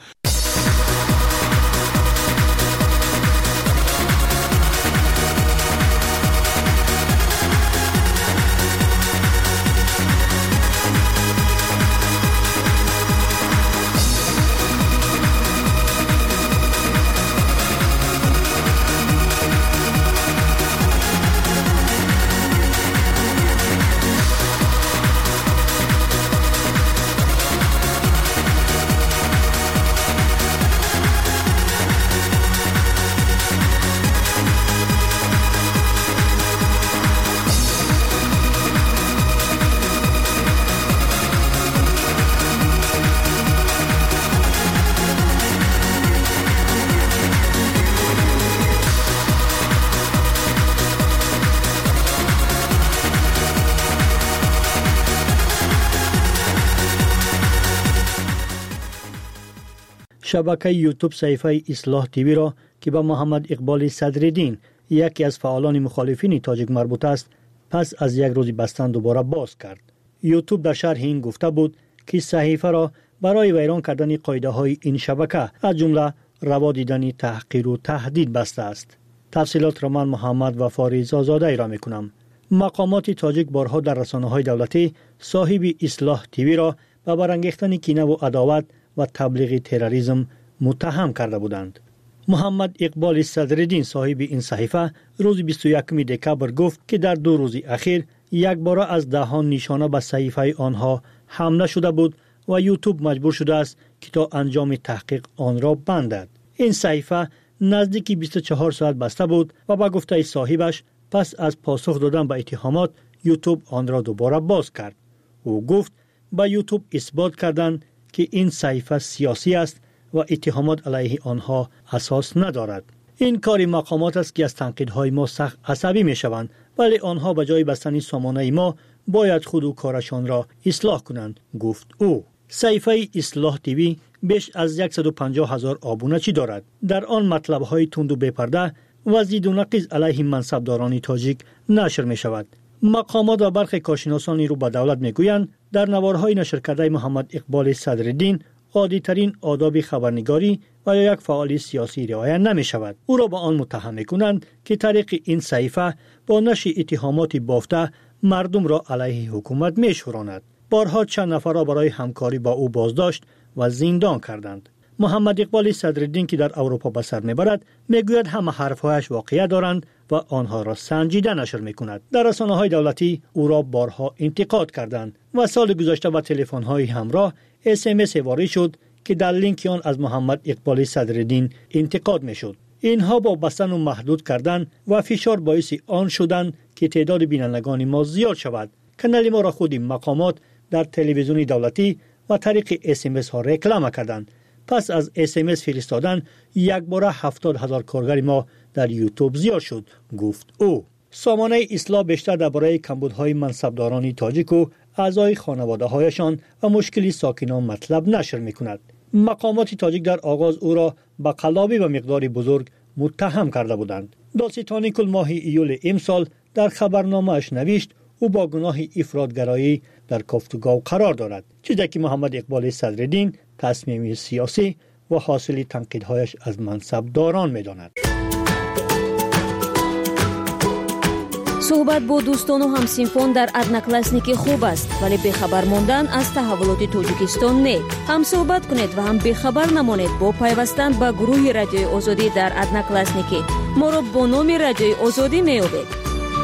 Speaker 20: شبکه یوتیوب صحیفه اصلاح تیوی را که به محمد اقبال صدرالدین یکی از فعالان مخالفین تاجیک مربوط است پس از یک روز بستن دوباره باز کرد. یوتیوب در شرح این گفته بود که صحیفه را برای ویران کردن قاعده های این شبکه از جمله روا دیدن تحقیر و تهدید بسته است. تفصیلات را من محمد و فاریز آزاده ای را می کنم. مقامات تاجیک بارها در رسانه های دولتی صاحب اصلاح تیوی را به برانگیختن کینه و عداوت و تبلیغ تروریسم متهم کرده بودند. محمد اقبال صدرالدین صاحب این صحیفه روز بیست و یکم دکبر گفت که در دو روز اخیر یک بار از دهان نشانه به صحیفه آنها حمله شده بود و یوتیوب مجبور شده است که تا انجام تحقیق آن را بندد. این صحیفه نزدیک بیست و چهار ساعت بسته بود و با گفته صاحبش پس از پاسخ دادن به اتهامات یوتیوب آن را دوباره باز کرد. او گفت به یوتیوب اثبات کردند که این صحیفه سیاسی است و اتهامات علیه آنها اساس ندارد. این کار مقامات است که از تنقیدهای ما سخت عصبی می شوند، ولی آنها به جای بستن سامانه ما باید خود و کارشان را اصلاح کنند، گفت او. صحیفه اصلاح تیوی بیش از صد و پنجاه هزار آبونه چی دارد. در آن مطلب های تند و بی‌پرده و زید و نقیض علیه منصبداران تاجیک نشر می شود. مقامات و برخی کارشناسانی رو به دولت می گویند در نوارهای نشر کرده محمد اقبال صدرالدین عادی ترین آداب خبرنگاری و یا یک فعال سیاسی رعایت نمی شود. او را به آن متهم می کنند که طریق این صحیفه با نشر اتهامات بافته مردم را علیه حکومت می شوراند. بارها چند نفر را برای همکاری با او بازداشت و زندان کردند. محمد اقبال صدرالدین که در اروپا به سر میبرد میگوید همه حرفهایش واقعیت دارند و آنها را سنجیده نشر میکند. در رسانه‌های دولتی او را بارها انتقاد کردند و سال گذشته با تلفن‌های همراه اس ام اس وارد شد که در لینک آن از محمد اقبال صدرالدین انتقاد میشد. اینها با بستن و محدود کردن و فشار باعث آن شدند که تعداد بینندگان ما زیاد شود. کانال ما را خود مقامات در تلویزیون دولتی و طریق اس ام اس ها رکلام کردند. پس از اس ام اس فرستادن یک باره هفتاد هزار کارگر ما در یوتیوب زیاد شد، گفت او. سامانه اصلاح بیشتر درباره کمبودهای منصبداران تاجیک و اعضای خانواده هایشان و مشکلی ساکنان مطلب نشر می کند. مقامات تاجیک در آغاز او را به قلابی و مقدار بزرگ متهم کرده بودند. دادستان کل ماه ایول امسال در خبرنامه اش نوشت او با گناه افراطگرایی در گفتگو قرار دارد، چیزی که محمد اقبال صدرالدین تصمیم سیاسی و حاصل تنقیدهایش از منصبداران می‌داند.
Speaker 1: صحبت با دوستان و همسینفون در ادناکلاسنیک خوب است، ولی بخبر ماندن از تحولات تاجیکستان نه. هم صحبت کنید و هم بخبر نمانید با پیوستن به گروه رادیوی آزادی در ادناکلاسنیک. ما را با نام رادیوی آزادی می‌یابید.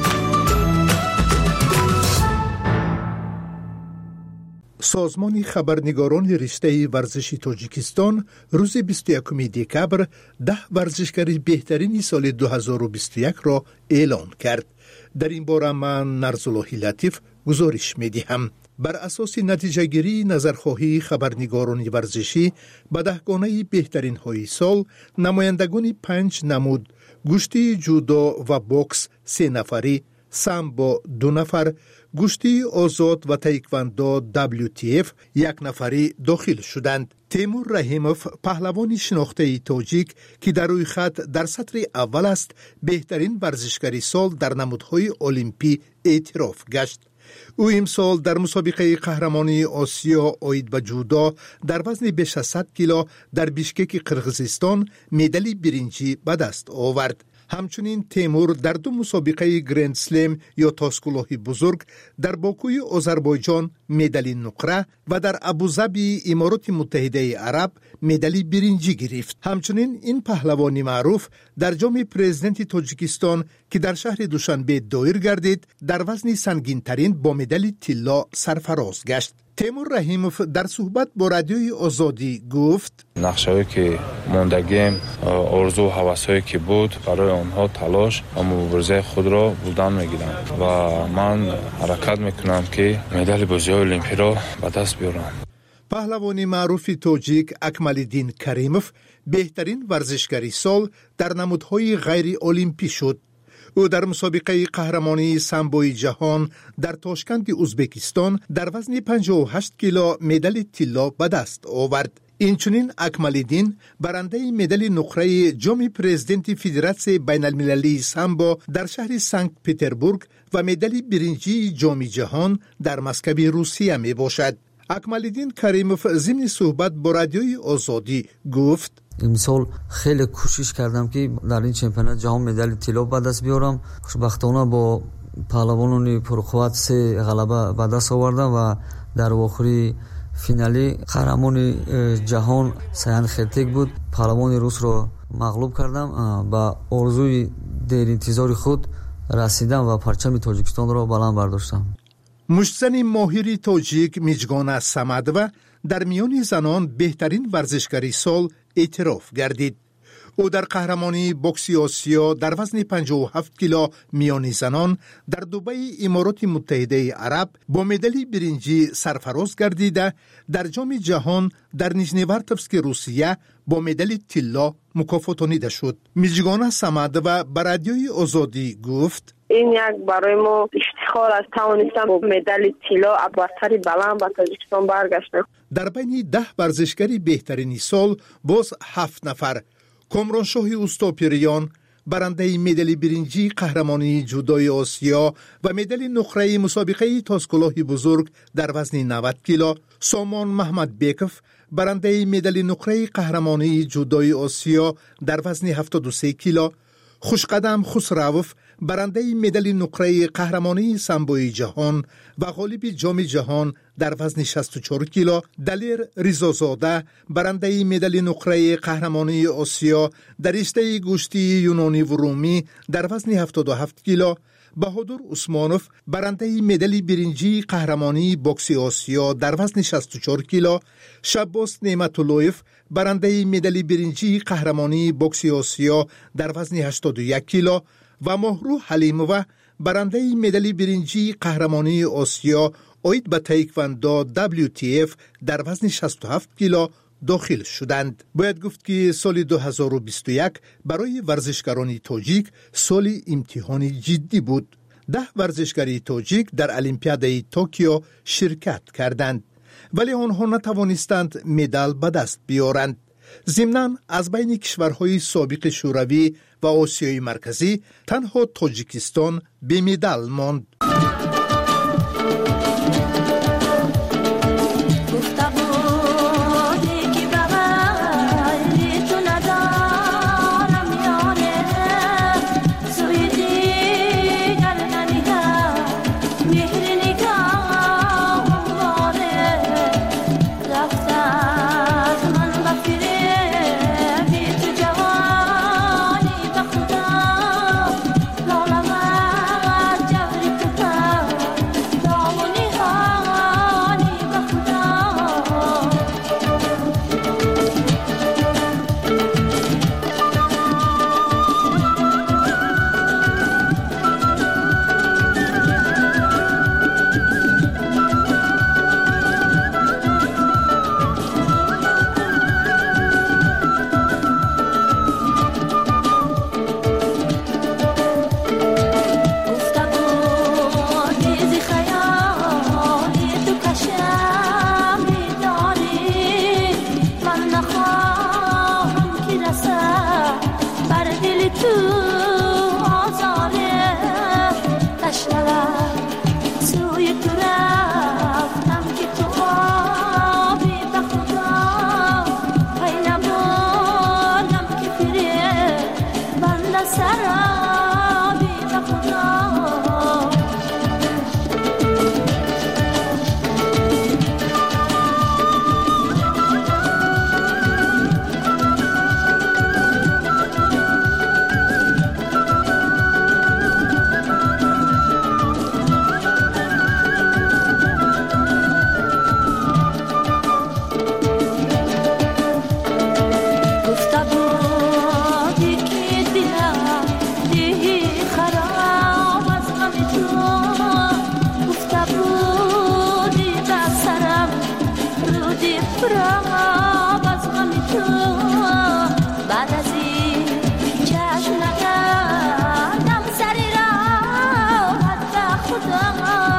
Speaker 2: سازمان خبرنگاران رشته ورزشی تاجیکستان روز بیست و یکم دکبر ده ورزشکار بهترین سال دو هزار و بیست و یک را اعلان کرد. در این باره من نرزاللهی لطیف گزارش می دهم. بر اساس نتیجه گیری نظرخواهی خبرنگاران ورزشی به دهگانه بهترین های سال نمایندگان پنج نمود گشتی جودو و بوکس سه نفری، سامبو دو نفر، گشتی آزاد و تایکواندو دبلیو تی اف یک نفری داخل شدند. تیمور رحیموف پهلوان شناخته تاجیک که در روی خط در سطر اول است بهترین ورزشکار سال در نمودهای المپی اعتراف گشت. او امسال در مسابقه قهرمانی آسیا آید به جودو در وزن بیش از صد کیلو در بیشکک قرقیزستان مدال برنجی به دست آورد. همچنین تیمور در دو مسابقه گرند سلم یا تاسکلاه بزرگ در باکوی آذربایجان مدال نقره و در ابوظبی امارات متحده عرب مدال برنجی گرفت. همچنین این پهلوانی معروف در جام پرزیدنت تاجیکستان که در شهر دوشنبه دایر گردید در وزن سنگین ترین با مدال طلا سرفراز گشت. تیمور رحیموف در صحبت با رادیوی آزادی گفت
Speaker 7: نقشه‌ای که موندگیم، آرزو و هوس‌هایی که بود برای آنها تلاش و مبارزه خود را بودن می‌گیرم و من حرکت می‌کنم که مدال بازی‌های المپی را به دست بیارم.
Speaker 2: پهلوانی معروف تاجیک اکمال‌الدین کریموف بهترین ورزشکار سال در نمودهای غیر المپی شد. او در مسابقه قهرمانی سامبوی جهان در تاشکند ازبکستان در وزن پنجاه و هشت کیلو مدال طلا به دست آورد. اینچنین اکمالیدین برنده مدال نقره جام پرزیدنت فدراسیون بین المللی سامبو در شهر سانت پترزبورگ و مدال برنجی جام جهان در مسکو روسیه می باشد. اکمالیدین کریموف ضمن صحبت با رادیوی آزادی گفت:
Speaker 3: امسال خیلی کوشش کردم که در این چمپیونات جهان مدال طلا به دست بیارم. خوشبختانه با پهلوانان پرقوت سه غلبه به دست آوردم و در آخری فینالی قهرمان جهان سیان خرتک بود. پهلوان روس را مغلوب کردم. با آرزوی دیر انتظار خود رسیدم و پرچم تاجیکستان را بلند برداشتم.
Speaker 2: مشتزن ماهر تاجیک میجگانا سمدوه در میان زنان بهترین ورزشکاری سال اعتراف گردید. او در قهرمانی بوکس آسیا در وزن پنجاه و هفت کیلو میان زنان در دبی امارات متحده عرب با مدال برنجی سرفراز گردیده در جام جهان در نیژنیوارتوفسک روسیه با مدال طلا مکافاتانیده شد. میجگانا سمدوه به رادیوی آزادی گفت:
Speaker 11: این یک برای ما افتخار است توانستم با مدال طلا برتری بلند به تاجیکستان برگشتم.
Speaker 2: در بین ده ورزشکاری بهترین سال باز هفت نفر کامرانشاه اوستاپیریان برنده مدال برنجی قهرمانی جودوی آسیا و مدال نقره مسابقه تاسکلاه بزرگ در وزن نود کیلو، سامان محمد بیکف برنده مدال نقره قهرمانی جودوی آسیا در وزن هفتاد و سه کیلو، خوشقدم خسروف برنده مدال نقره قهرمانی سامبوی جهان و غالب جام جهان در وزن شصت و چهار کیلو، دلیر ریزازاده برنده مدال نقره قهرمانی آسیا در رشته گوشتی یونانی و رومی در وزن هفتاد و هفت کیلو، بهادر عثمانوف برنده مدال برنجی قهرمانی بوکس آسیا در وزن شصت و چهار کیلو، شباس نعمت‌اللهیف برنده مدال برنجی قهرمانی بوکس آسیا در وزن هشتاد و یک کیلو و مهرو حلیموه برنده مدال برنجی قهرمانی آسیا اوید به تایکواندو دبلیو تی اف در وزن شصت و هفت کیلو داخل شدند. باید گفت که سال دو هزار و بیست و یک برای ورزشکاران تاجیک سال امتحانی جدی بود. ده ورزشکاری تاجیک در المپیاد توکیو شرکت کردند ولی آنها نتوانستند مدال به دست بیارند. ضمناً از بین کشورهای سابق شوروی و آسیای مرکزی تنها تاجیکستان به مدال ماند.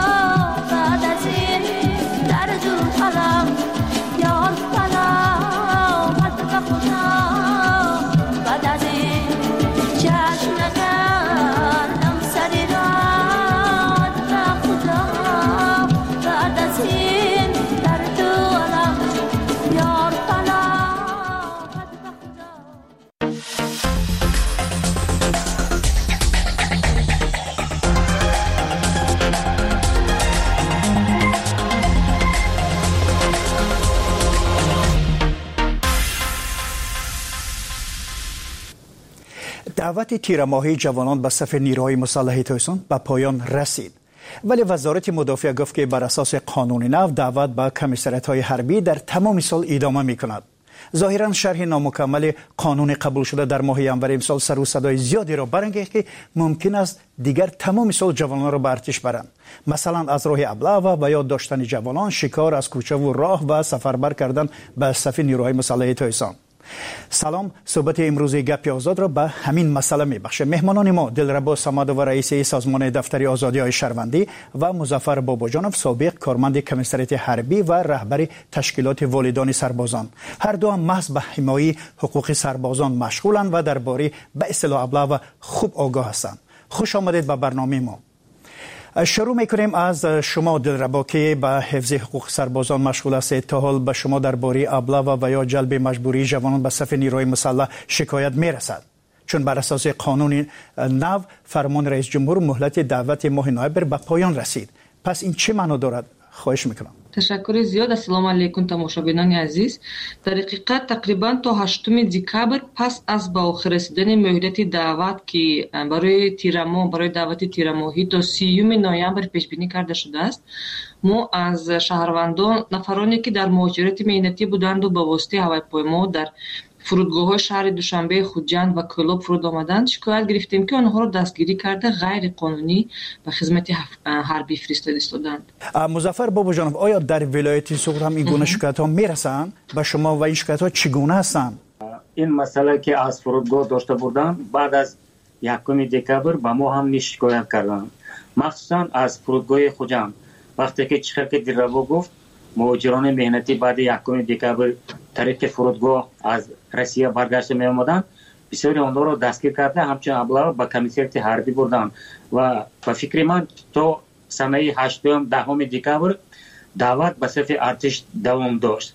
Speaker 12: Yar falan
Speaker 20: دعوت تیرماهی جوانان به صف نیروهای مسلح توسان به پایان رسید. ولی وزارت مدافع گفت که بر اساس قانون نو دعوت به کمیسریت‌های حربی در تمام سال ادامه می‌کند. ظاهراً شرح نامکمل قانون قبول شده در ماه ژانویه امسال سر و صدای زیادی را برانگیخت که ممکن است دیگر تمام سال جوانان را به ارتش برند، مثلا از راه ابلاغ و یا داشتن جوانان، شکار از کوچه و راه و سفربر کردن به صف نیروهای مسلح توسان. سلام، صحبت امروزی گپ آزاد را به همین مسئله میبخشه. مهمانان ما دلربا صمد و رئیس سازمان دفتری آزادی های شهروندی و مظفر باباجانов سابق کارمند کمیسریت حربی و رهبر تشکیلات والدان سربازان، هر دو هم محض به حمایت حقوق سربازان مشغولند و درباره به اصطلاح ابلاغ خوب آگاه هستند. خوش آمدید به برنامه ما. شروع میکنیم از شما دلربا که به حفظ حقوق سربازان مشغول هستید. تا حال به شما درباره ابلاغ و یا جلب مجبوری جوانان به صف نیروهای مسلح شکایت میرسد؟ چون بر اساس قانون نو فرمان رئیس جمهور مهلت دعوت ماه نوامبر به پایان رسید. پس این چه معنا دارد؟ خواهش میکنم.
Speaker 12: تشکر زیاد. السلام علیکم تماشابینان عزیز. در حقیقت تقریبا تا هشتم دکبر پس از به آخر رسیدن مهلت دعوت که برای تیرماه برای دعوت تیرماهی تا سیوم نوامبر پیش بینی کرده شده است، ما از شهروندان نفرانی که در مهاجرت مهنتی بودند و به واسطه هواپیما در فرودگاه‌های شهر دوشنبه، خوجند و کلوب فرود آمدند شکایت گرفتیم که آنها را دستگیری کرده غیر قانونی به خدمت حربی فرستادند.
Speaker 20: مظفر باباجانov، آیا در ولایت سوغد هم این گونه شکایت ها میرسند به شما و این شکایت ها چگونه هستند؟
Speaker 13: این مسئله که از فرودگاه داشته بودن بعد از یکم دکبر به ما هم نیش شکایت کردند، مخصوصا از فرودگاه خوجند. وقتی که چخر که دلربا گفت مهاجران مهنتی بعد یکم دکبر طریق فرودگاه از روسیه برگشته می آمدند، بسیاری آنها را دستگیر کرده همچنین ابلاغ به کمیسریت حربی بردند و به فکر من تا سنه هشتم دهم دکبر دعوت به صف ارتش دوام داشت.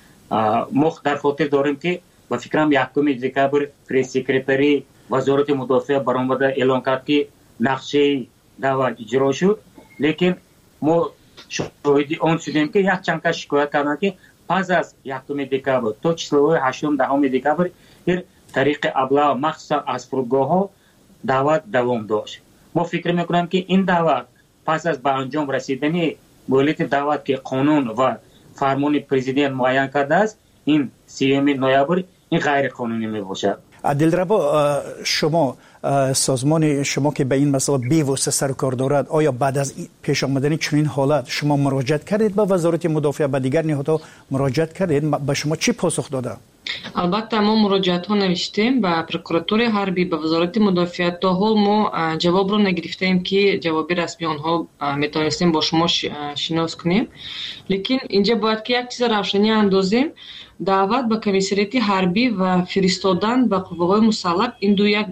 Speaker 13: ما در خاطر داریم که به فکرم یکم دکبر پریس سکرتری وزارت مدافع برآمده اعلان کرد که نقشه دعوت اجرا شد، لیکن ما شاهدی آن شدیم که یک چند کس شکایت کردند که پس از یکم دکبر تا چهل هشتم دهم دکبر در طریق ابلاغ مخصوصا از فرودگاه ها دعوت دوام داشت. ما فکر میکنم که این دعوت پس از به انجام رسیدن مهلت دعوت که قانون و فرمان پرزیدنت معین کرده است، این سیوم نوامبر این غیر قانونی می باشد.
Speaker 20: دلربا، شما سازمان شما که به این مسئله بی‌واسطه سر و کار دارد، آیا بعد از پیش آمدن چنین حالت شما مراجعت کردید به وزارت مدافع، به دیگر نهادها مراجعت کردید؟ به شما چی پاسخ داده؟
Speaker 12: البته ما مراجعت ها نوشتیم به پروکراتور حربی، به وزارت مدافع. تا حال ما جواب رو نگرفتیم که جواب رسمی آنها میتونستیم با شما شناس کنیم، لیکن اینجا باید که یک چیز روشنی اندازیم. دعوت به کمیسریت حربی و فرستادن به قوه‌های مسلح این دو یک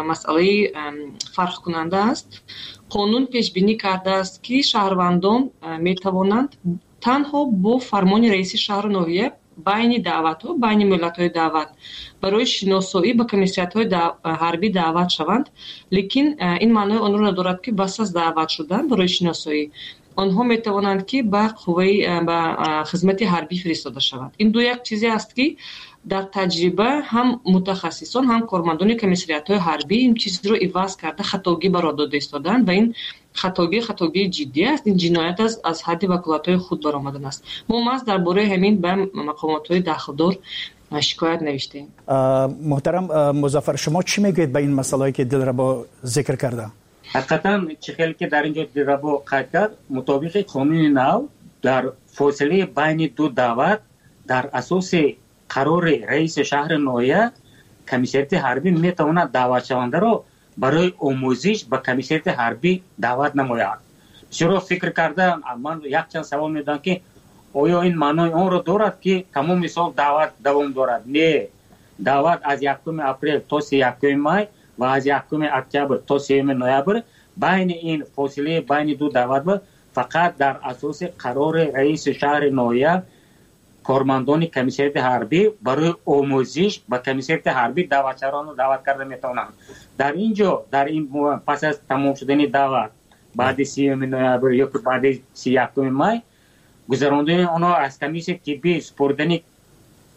Speaker 12: مسئله فرق کننده است. قانون پیش بینی کرده است که شهروندان می توانند تنها با فرمان رئیس شهر نویه بین دعوت ها بین ملت های دعوت برای شناسایی به کمیسریت های حربی دعوت شوند، لیکن این معنی آن را ندارد که بس از دعوت شدن برای شناسایی آنها می توانند که به قوه به خدمت حربی فرستاده شوند. این دو یک چیزی است که در تجربه هم متخصصان هم کارمندان کمیسریت های حربی این چیز رو ایواز کرده، خطاگی برآورده داده ایستادند و این خطاگی خطاگی جدی است. این جنایت از از حد وکالت های خود برآمدن است. ما ماست درباره همین به مقامات های داخلدار شکایت نوشتیم.
Speaker 20: محترم مظفر، شما چی میگویید به این مسائلی که دلربا ذکر کرده؟
Speaker 13: حقیقتا چخیل که در اینجا دلربا قید کرد، مطابق قانون نو در فاصله بین دو دعوت در اساس قرار رئیس شهر نویه کمیسریت حربی میتواند دعوت شونده را برای آموزش به کمیسریت حربی دعوت نماید. چرا فکر کردم من یک چند سوال میدم که آیا این معنای آن را دارد که تمام سال دعوت دوام دارد؟ نه، دعوت از یکم اپریل تا یکم مای و از یکم اکتبر تا سوم نوامبر، بین این فاصله بین دو دعوت فقط در اساس قرار رئیس شهر نویه کارمندان کمیسریت حربی برای آموزش به کمیسریت حربی دعوتچران رو دعوت کرده میتونند. در اینجا در این پس از تمام شدن دعوت بعد سیوم نوامبر یا بعد سی یکم مای گذراندن آنها از کمیسیون طبی سپردن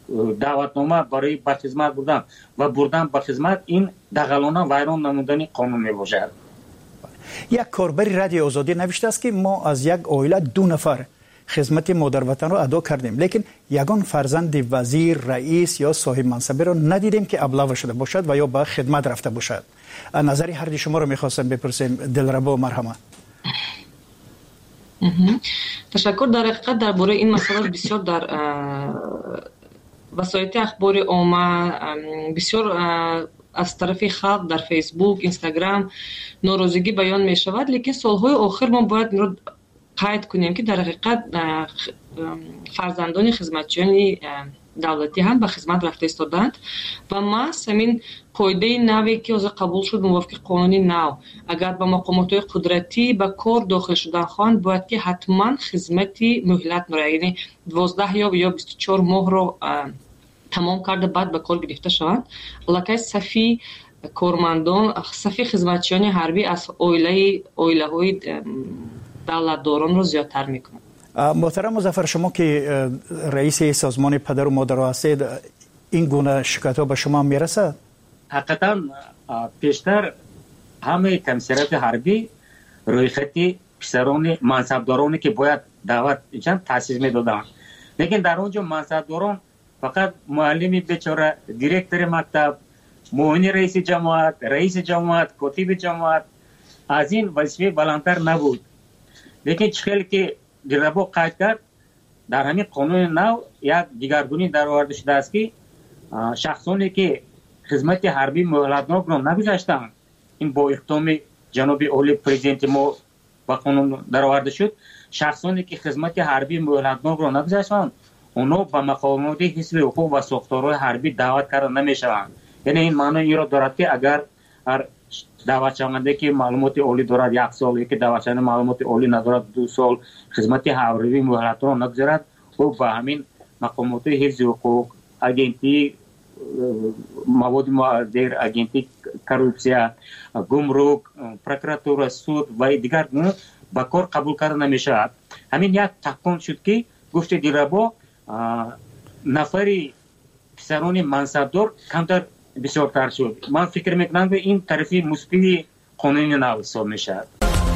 Speaker 13: даъватнома барои ба хизмат бурдан ва бурдан ба хизмат ин дағалона вайрон намудани қонун мебошад.
Speaker 20: یک کاربری رادیو آزادی نوشته است که ما از یک عائله دو نفر خدمت مادر وطن رو ادا کردیم، لیکن یگان فرزند وزیر، رئیس یا صاحب منصبی رو ندیدیم که ابلاغ شده باشد و یا به خدمت رفته باشد. نظر هر دی شما رو میخواستم بپرسیم. دلربا مرحمت.
Speaker 12: تشکر. در حقیقت درباره این مسئله بسیار در وسایل اخبار عامه بسیار از طرف خلق در فیسبوک، اینستاگرام ناراضگی بیان می شود، لیکن سالهای آخر ما باید این رو قید کنیم که در حقیقت فرزندان خدمتچیان دولتی هم به خدمت رفته ایستادند و ما همین قاعده نوی که از قبول شد موافق قانونی نو، اگر به مقامات قدرتی به کار داخل شدن خواهند باید که حتما خدمتی مهلت میره، یعنی دوازده یا یا بیست و چهار ماه رو تمام کرده بعد به کار گرفته شوند. البته صفی کارمندان، صفی خدمتچیان حربی از عائله عائله های دولتداران رو زیادتر میکنند.
Speaker 20: محترم مظفر، شما که رئیس سازمان پدر و مادر هستید، این گونه شکایت ها به شما میرسد؟
Speaker 13: حقیقتا پیشتر همه تمثیلات حربی روی خطی پسران منصبدارانی که باید دعوت ایشان تاسیس میدادند، لیکن در اونجا منصبداران فقط معلمی بیچاره، دیرکتور مکتب، معاون رئیس جماعت، رئیس جماعت، کاتب جماعت از این وظیفه بلندتر نبود. لیکن چخیل که دلربا قید کرد، در همین قانون نو یک دیگرگونی در آورده شده است که شخصانی که خدمت حربی مهلتناک را نگذاشتند، این با اقدام جناب عالی پرزیدنت ما با قانون در آورده شد، شخصانی که خدمت حربی مهلتناک را نگذاشتند اونا به مقامات حزب حقوق و ساختارهای حربی دعوت کرده نمیشوند. یعنی این معنی این را دارد که اگر هر دعوت شونده که معلومات عالی دارد یک سال، یکی دعوت شونده معلومات عالی ندارد دو سال، خدمت حربی مهلت را نگذارد، او به همین مقامات حفظ حقوق، اگنتی مواد مخدر، اگنتی کروپسیا، گمرک، پروکراتور، سود و دیگر به کار قبول کرده نمیشود. همین یک تحکم شد که گفت دلربا نفری پسران منصبدار کمتر بسیارتر شد. من فکر میکنم که این طرفی مثبت قانون نو حساب میشد.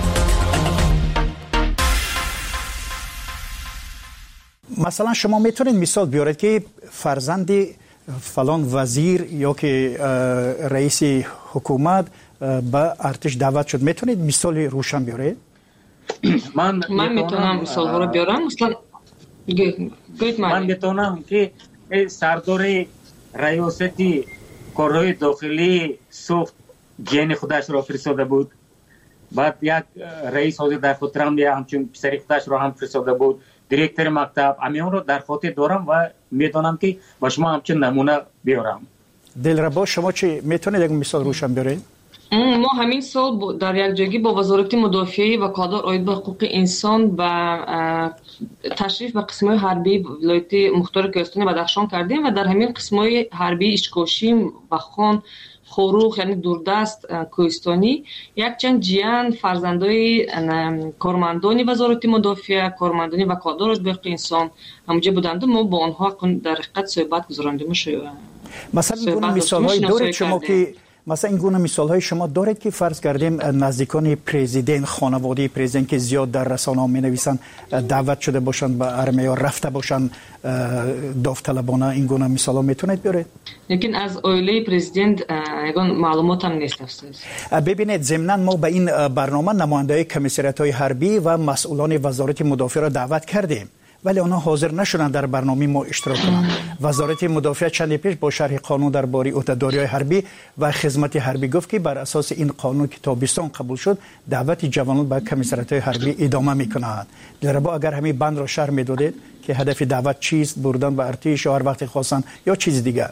Speaker 20: مثلا شما میتونید مثال بیارید که فرزند فلان وزیر یا که رئیس حکومت به ارتش دعوت شد، میتونید مثال روشن بیارید؟
Speaker 12: من من میتونم مثال ها رو بیارم. مثلا
Speaker 13: من میتونم که سردار ریاستی کارهای داخلی سوخت جن خودش را فرستاده بود، بعد یک رئیس حاضر در خاطر هم همچون پسری خودش را هم فرستاده بود، دیرکتور مکتب، امیان رو در خاطر دارم و میتونم که با شما همچون نمونه بیارم.
Speaker 20: دلربا شما چی میتونید یک مثال روشن بیارید؟
Speaker 12: ما همین سال در یک جایی با وزارت مدافعه و کادر عاید به حقوق انسان و تشریف به قسم‌های حربی ولایت مختار کوهستان بدخشان کردیم و در همین قسم‌های حربی اشکاشیم و خان خوروخ یعنی دوردست کوهستانی یک چند جیان فرزندای کارمندانی وزارت مدافعه، کارمندانی و کادر عاید به حقوق انسان همونجا بودند. ما با آنها در حقیقت صحبت گذراندیم.
Speaker 20: مثلا این گونه مثال‌های دارید شما که مثلا این گونه مثال‌های شما دارید که فرض کردیم نزدیکان پرزیدنت، خانواده پرزیدنت که زیاد در رسانه‌ها می‌نویسن دعوت شده باشند به ارمیا رفته باشند داوطلبانه، این گونه مثالا میتونید بیارید؟
Speaker 12: لیکن از عائله پرزیدنت یگان معلومات هم نیست افسوس.
Speaker 20: ببینید ضمناً ما به این برنامه نماینده‌های کمیسریات‌های حربی و مسئولان وزارت مدافعه را دعوت کردیم، ولی آنها حاضر نشدند در برنامه ما اشتراک کنند. وزارت مدافعه چند پیش با شرح قانون درباره عهده‌داری‌های حربی و خدمت حربی گفت که بر اساس این قانون که تابستان قبول شد دعوت جوانان به کمیسریات‌های حربی ادامه می‌کنند. دربا اگر همین بند را شرح می‌دادید که هدف دعوت چیست، بردن به ارتش یا هر وقت خواستن یا چیز دیگر؟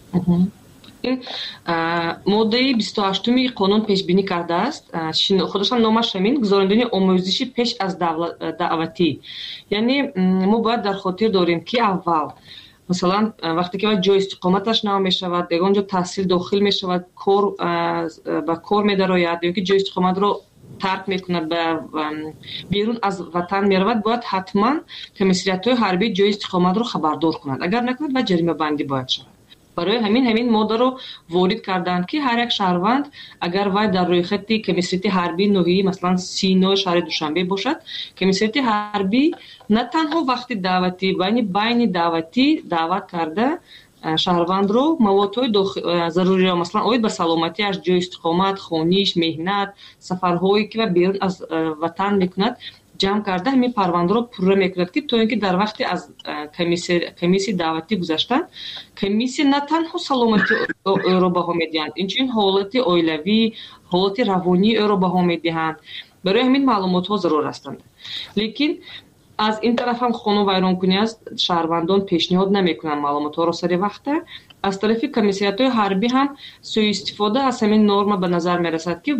Speaker 12: ماده بیست و هشت قانون پیش بینی کرده است، خودش هم نامش همین گزارندگی آموزشی پیش از دعوتی. یعنی ما باید در خاطر داریم که اول مثلا وقتی که جای استقامتش نام می شود، دیگه اونجا تحصیل داخل می شود، کار با کار می درآید، یا که جای استقامت رو тарк мекунад ба берун аз ватан меравад, бояд ҳатман комиссариятҳои ҳарбии ҷои истиқоматро хабардор кунад. агар накунад ва ҷаримабандӣ бояд шавад. барои ҳамин ҳамин моддаро ворид карданд ки ҳар як шаҳрванд агар вай дар рӯйхати комиссарияти ҳарбии ноҳияи масалан сино шаҳри Душанбе бошад, комиссарияти ҳарбӣ на танҳо вақти даъватӣ, байни байни даъватӣ даъват карда шаҳрвандро маводҳои заруриро масалан оид ба саломатиаш, ҷои истиқомат, хониш, меҳнат, сафарҳое ки ва берун аз ватан мекунад, ҷамъ карда ҳамин парвандаро пурра мекунад ки то ин ки дар вақти аз комиссияи даъватӣ гузаштан, комиссия на танҳо саломати ӯро баҳо медиҳанд, инчунин ҳолати оилавӣ, ҳолати равонии ӯро баҳо медиҳанд. барои ҳамин маълумотҳо зарур ҳастанд. лекин аз ин тараф ҳам қонунвайронкунӣ аст, шаҳрвандон пешниҳод намекунанд маълумотҳоро сари вақта. аз тарафи комиссариятҳои ҳарбӣ ҳам сӯистифода аз ҳамин норма ба назар мерасад ки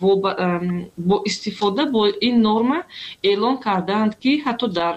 Speaker 12: бо истифода бо ин норма эълон кардаанд ки ҳатто дар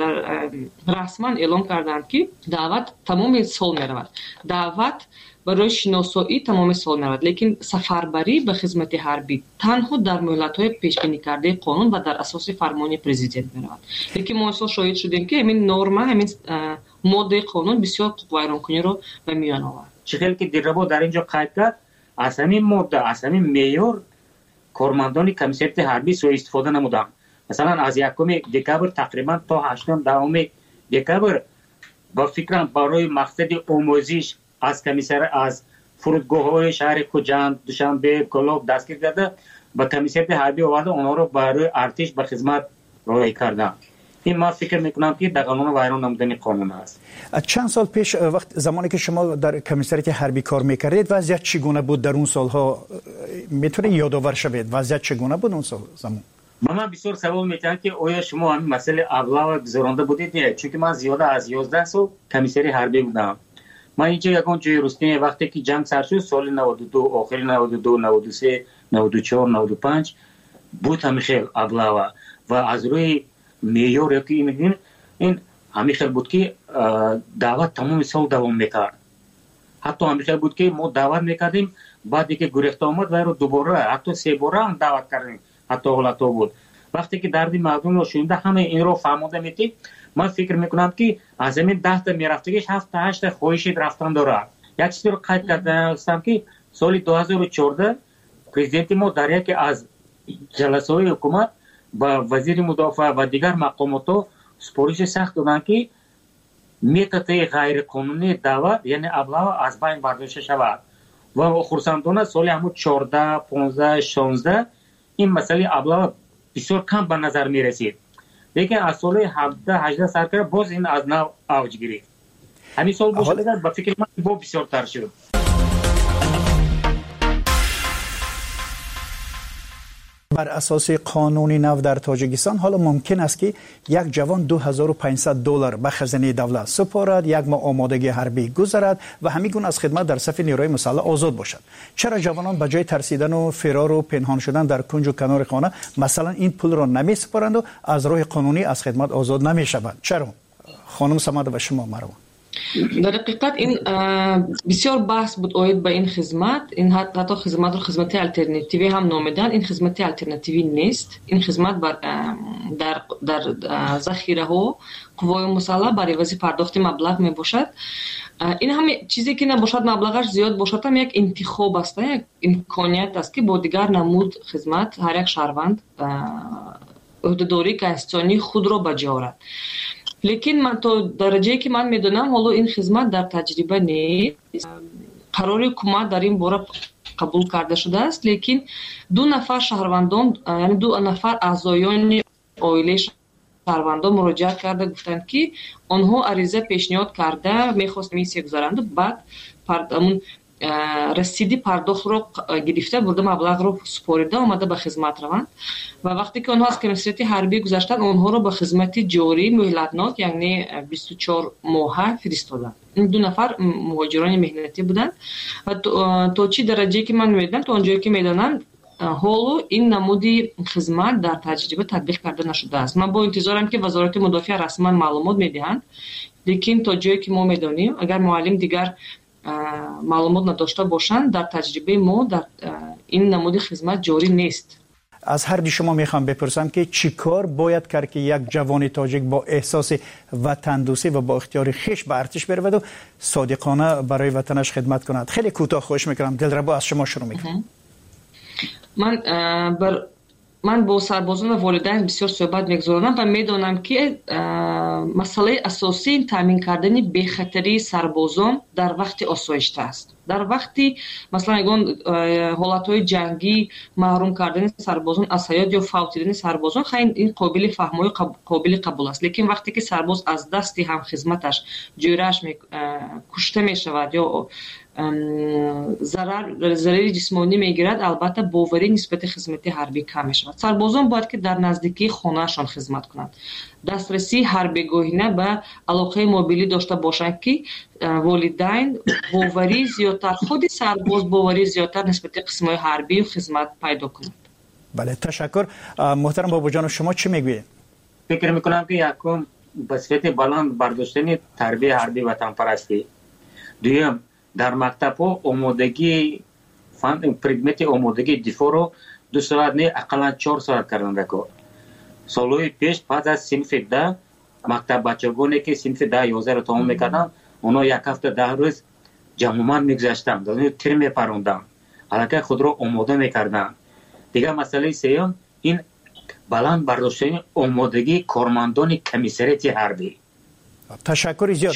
Speaker 12: расман эълон кардаанд ки даъват тамоми сол меравад. даъват барои шиносоӣ тамоми сол меравад, лекин сафарбарӣ ба хизмати ҳарбӣ танҳо дар муҳлатҳои пешбинӣкардаи қонун ва дар асоси фармони президент меравад. лекин мо имсол шоҳид шудем ки ҳамин норма, ҳамин моддаи қонун бисёр вайронкуниро ба миён овард.
Speaker 13: чихел ки дилрабо дар инҷо қайд кард, аз ҳамин модда, аз ҳамин меъёр кормандони комиссарияти ҳарбӣ сӯистифода намуданд. масалан аз якуми декабр тақрибан то ҳаштум давоми декабр ба фикрам барои мақсади омӯзиш аз комиссар аз фурудгоҳҳои шаҳри Хуҷанд, Душанбе, Колоб дастгир карда ба комиссарияти ҳарбӣ оварда онҳоро барои артиш ба хизмат роҳӣ карданд. ин ман фикр мекунам ки дар қонун вайрон намудани қонун аст.
Speaker 20: чанд сол пеш вақт замоне ки шумо дар комиссарияти ҳарбӣ кор мекардед, вазъият чӣ гуна буд дар он солҳо? метавонед ёдовар шавед вазъият чӣ гуна буд он сол замон?
Speaker 13: ба ман бисёр савол метиҳанд ки оё шумо ҳамин масъалаи аблава гузаронда будед? не, чунки ман зиёда аз ёздаҳ сол комиссарияи ҳарбӣ будам. ман инҷо ягон ҷои рустин вақте ки ҷанг сар шуд соли наводу ду, охири наводу ду, наводу се, наводу чор, наводу панҷ буд ҳамихел аблава ва аз рӯи меъёр ёки ин ин ҳамихел буд ки даъват тамоми сол давом мекард. ҳатто ҳамихел буд ки мо даъват мекардем, баъде ки гурехта омад вайро дубора ҳатто се бора ҳам даъват кардем. ҳатто ҳолатҳо буд. вақте ки дарди мардумро шунида ҳама инро фаҳмода метӣ, ман фикр мекунам ки аз ҳамин даҳта мерафтагиш ҳафта ҳашта хоҳиши рафтан дорад. як чизро қайд кардам ки соли ду ҳазору чордаҳ президенти мо дар яке аз ҷаласаҳои ҳукумат ба вазири мудофиа ва дигар мақомотҳо супориши сахт доданд ки методи ғайриқонунии даъват яъне аблава аз байн бардошта шавад. ва хурсандона соли ҳамун чордаҳ, понздаҳ, шонздаҳ ин масъалаи аблава бисёр кам ба назар мерасид. лекин аз соли ҳабдаҳ ҳаждаҳ сар кард, боз ин аз нав авҷ гирифт. ҳамин сол бошад ба фикри ман бо бисёртар шуд.
Speaker 20: بر اساس قانون نو در تاجیکستان حالا ممکن است که یک جوان دو هزار و پانصد دلار به خزانه دولت سپارد، یک ماه آمادگی حربی گذارد و همین گونه از خدمت در صف نیروی مسلح آزاد باشد. چرا جوانان به جای ترسیدن و فرار و پنهان شدن در کنج و کنار خانه مثلا این پول را نمی سپارند و از راه قانونی از خدمت آزاد نمی شوند؟ چرا؟ خانم سماده و شما مروه.
Speaker 12: дар ҳақиқат ин бисёр баҳс буд оид ба ин хизмат. ин ҳатто хизматро хизмати алтернативӣ ҳам номиданд. ин хизмати алтернативӣ нест. ин хизмат дар дар захираҳо қуввои мусаллаҳ бар эвази пардохти маблағ мебошад. ин ҳам чизе ки набошад маблағаш зиёд бошад, ҳам як интихоб аст, як имконият аст ки бо дигар намуд хизмат ҳар як шаҳрванд ӯҳдадории конститутсионии худро ба ҷо орад. лекин ман то дараҷае ки ман медонам ҳоло ин хизмат дар таҷриба нест. қарори ҳукумат дар ин бора қабул карда шудааст, лекин ду нафар шаҳрвандон, яъне ду нафар аъзоёни оилаи шаҳрвандон муроҷиат карда гуфтанд ки онҳо ариза пешниҳод карда мехост комиссия гузаранду баъд амун расиди пардохтро гирифта бурда маблағро супорида омада ба хизмат раванд ва вақте ки онҳо аз комиссарияти ҳарбӣ гузаштанд онҳоро ба хизмати ҷорӣ муҳлатнок яъне бисту чор моҳа фиристоданд. ин ду нафар муҳоҷирони меҳнатӣ буданд ва то чӣ дараҷае ки ман медонам, то он ҷое ки медонам, ҳоло ин намуди хизмат дар таҷриба татбиқ карда нашудааст. ман бо интизорам ки вазорати мудофиа расман маълумот медиҳанд, лекин то ҷое ки мо медонем, агар муаллим дигар маълумот надошта бошанд, дар таҷрибаи мо дар ин намуди хизмат ҷорӣ нест.
Speaker 20: از هر دی شما میخوام بپرسم که چی کار باید کرد که یک جوان تاجیک با احساس وطن دوستی و با اختیار خویش به ارتش برود و صادقانه برای وطنش خدمت کند؟ خیلی کوتاه خواهش میکنم. دلربا از شما شروع میکنم.
Speaker 12: من بر من با سربازان و والدین بسیار صحبت میگذارم و میدانم که مسئله اساسی تامین کردن بخطری سربازان در وقت آسایش است. در وقتی مثلا اگه حالتهای جنگی محروم کردن سربازان از حیات یا فوتیدن سربازان خیلی این قابل فهم و قابل قبول است، لیکن وقتی که سرباز از دستی هم خدمتش جویرش می کشته می شود یا ضرر ضرر جسمانی میگیرد، البته باوری نسبت خدمت حربی کم می شود. سربازان باید که در نزدیکی خانهشان خدمت کنند. دسترسی حربیگاهینه به علاقه موبیلی داشته باشند که والدین باوری زیادتر، خود سرباز باوری زیادتر نسبت قسم‌های حربی و خدمت پیدا کنند.
Speaker 20: بله، تشکر. محترم بابا جان، شما چی میگویید؟
Speaker 13: فکر میکنم که یکم بسیط بلند برداشتن تربیت حربی وطن پرستی، دویم در مکتب ها آمادگی فن پردمت آمادگی دفاع رو دو ساعت نه اقلا چهار ساعت کردن دکو. سالهای پیش بعد از صنف ده مکتب بچگانی که صنف ده یازده رو تمام میکردن، اونا یک هفته ده روز جمعمان میگذاشتن، دانه تیر میپروندن، حالا خود رو آماده میکردن. دیگه مسئله سیون این بلند برداشتن آمادگی کارمندان کمیسریت حربی.
Speaker 20: تشکر زیاد.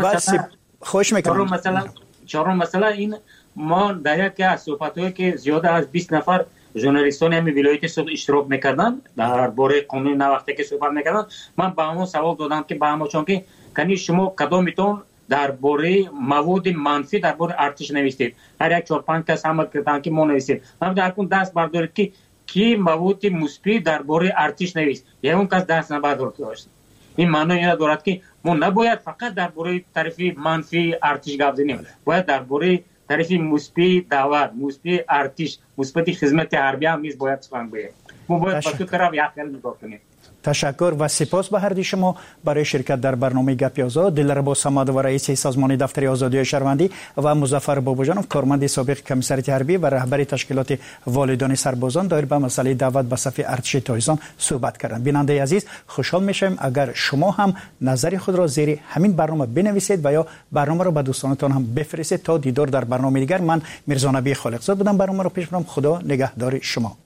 Speaker 20: خوش میکنم.
Speaker 13: مثلا چهارم مثلا این ما در یک از صحبت‌هایی که زیاده از بیست نفر ژورنالیستان همین ولایت سوخت اشتراک میکردن در باره قانون نوقته که صحبت میکردن، من به همون سوال دادم که به همون چون که کنی شما کدامتون در باره مواد منفی در باره ارتش نوشتید؟ هر یک چهار پنج کس همه کردن که ما نوشتید. من در کن دست بردارید که کی مواد مثبت در باره ارتش نوشت، یا اون کس دست نبرداشت. این معنی اینه دارد که ما نباید فقط درباره طرف منفی ارتش گپ بزنیم، باید درباره طرف مثبت دعوت، مثبت ارتش، مثبت خدمت حربی هم نیز باید سخن بگیم. ما باید با تو طرف یک خیال نگاه کنیم.
Speaker 20: تشکر و سپاس به هر دی شما برای شرکت در برنامه گپی آزاد. دلربا صمد و رئیس سازمان دفتر آزادی شهروندی و مظفر باباجانov کارمند سابق کمیسریت حربی و رهبر تشکیلات والدان سربازان دایر به مسئله دعوت به صف ارتش تایزان صحبت کردند. بیننده عزیز، خوشحال میشم اگر شما هم نظر خود را زیر همین برنامه بنویسید و یا برنامه را به دوستانتان هم بفرستید. تا دیدار در برنامه دیگر، من میرزا نبی خالقزاد بودم. برنامه را پیش برم. خدا نگهدار شما.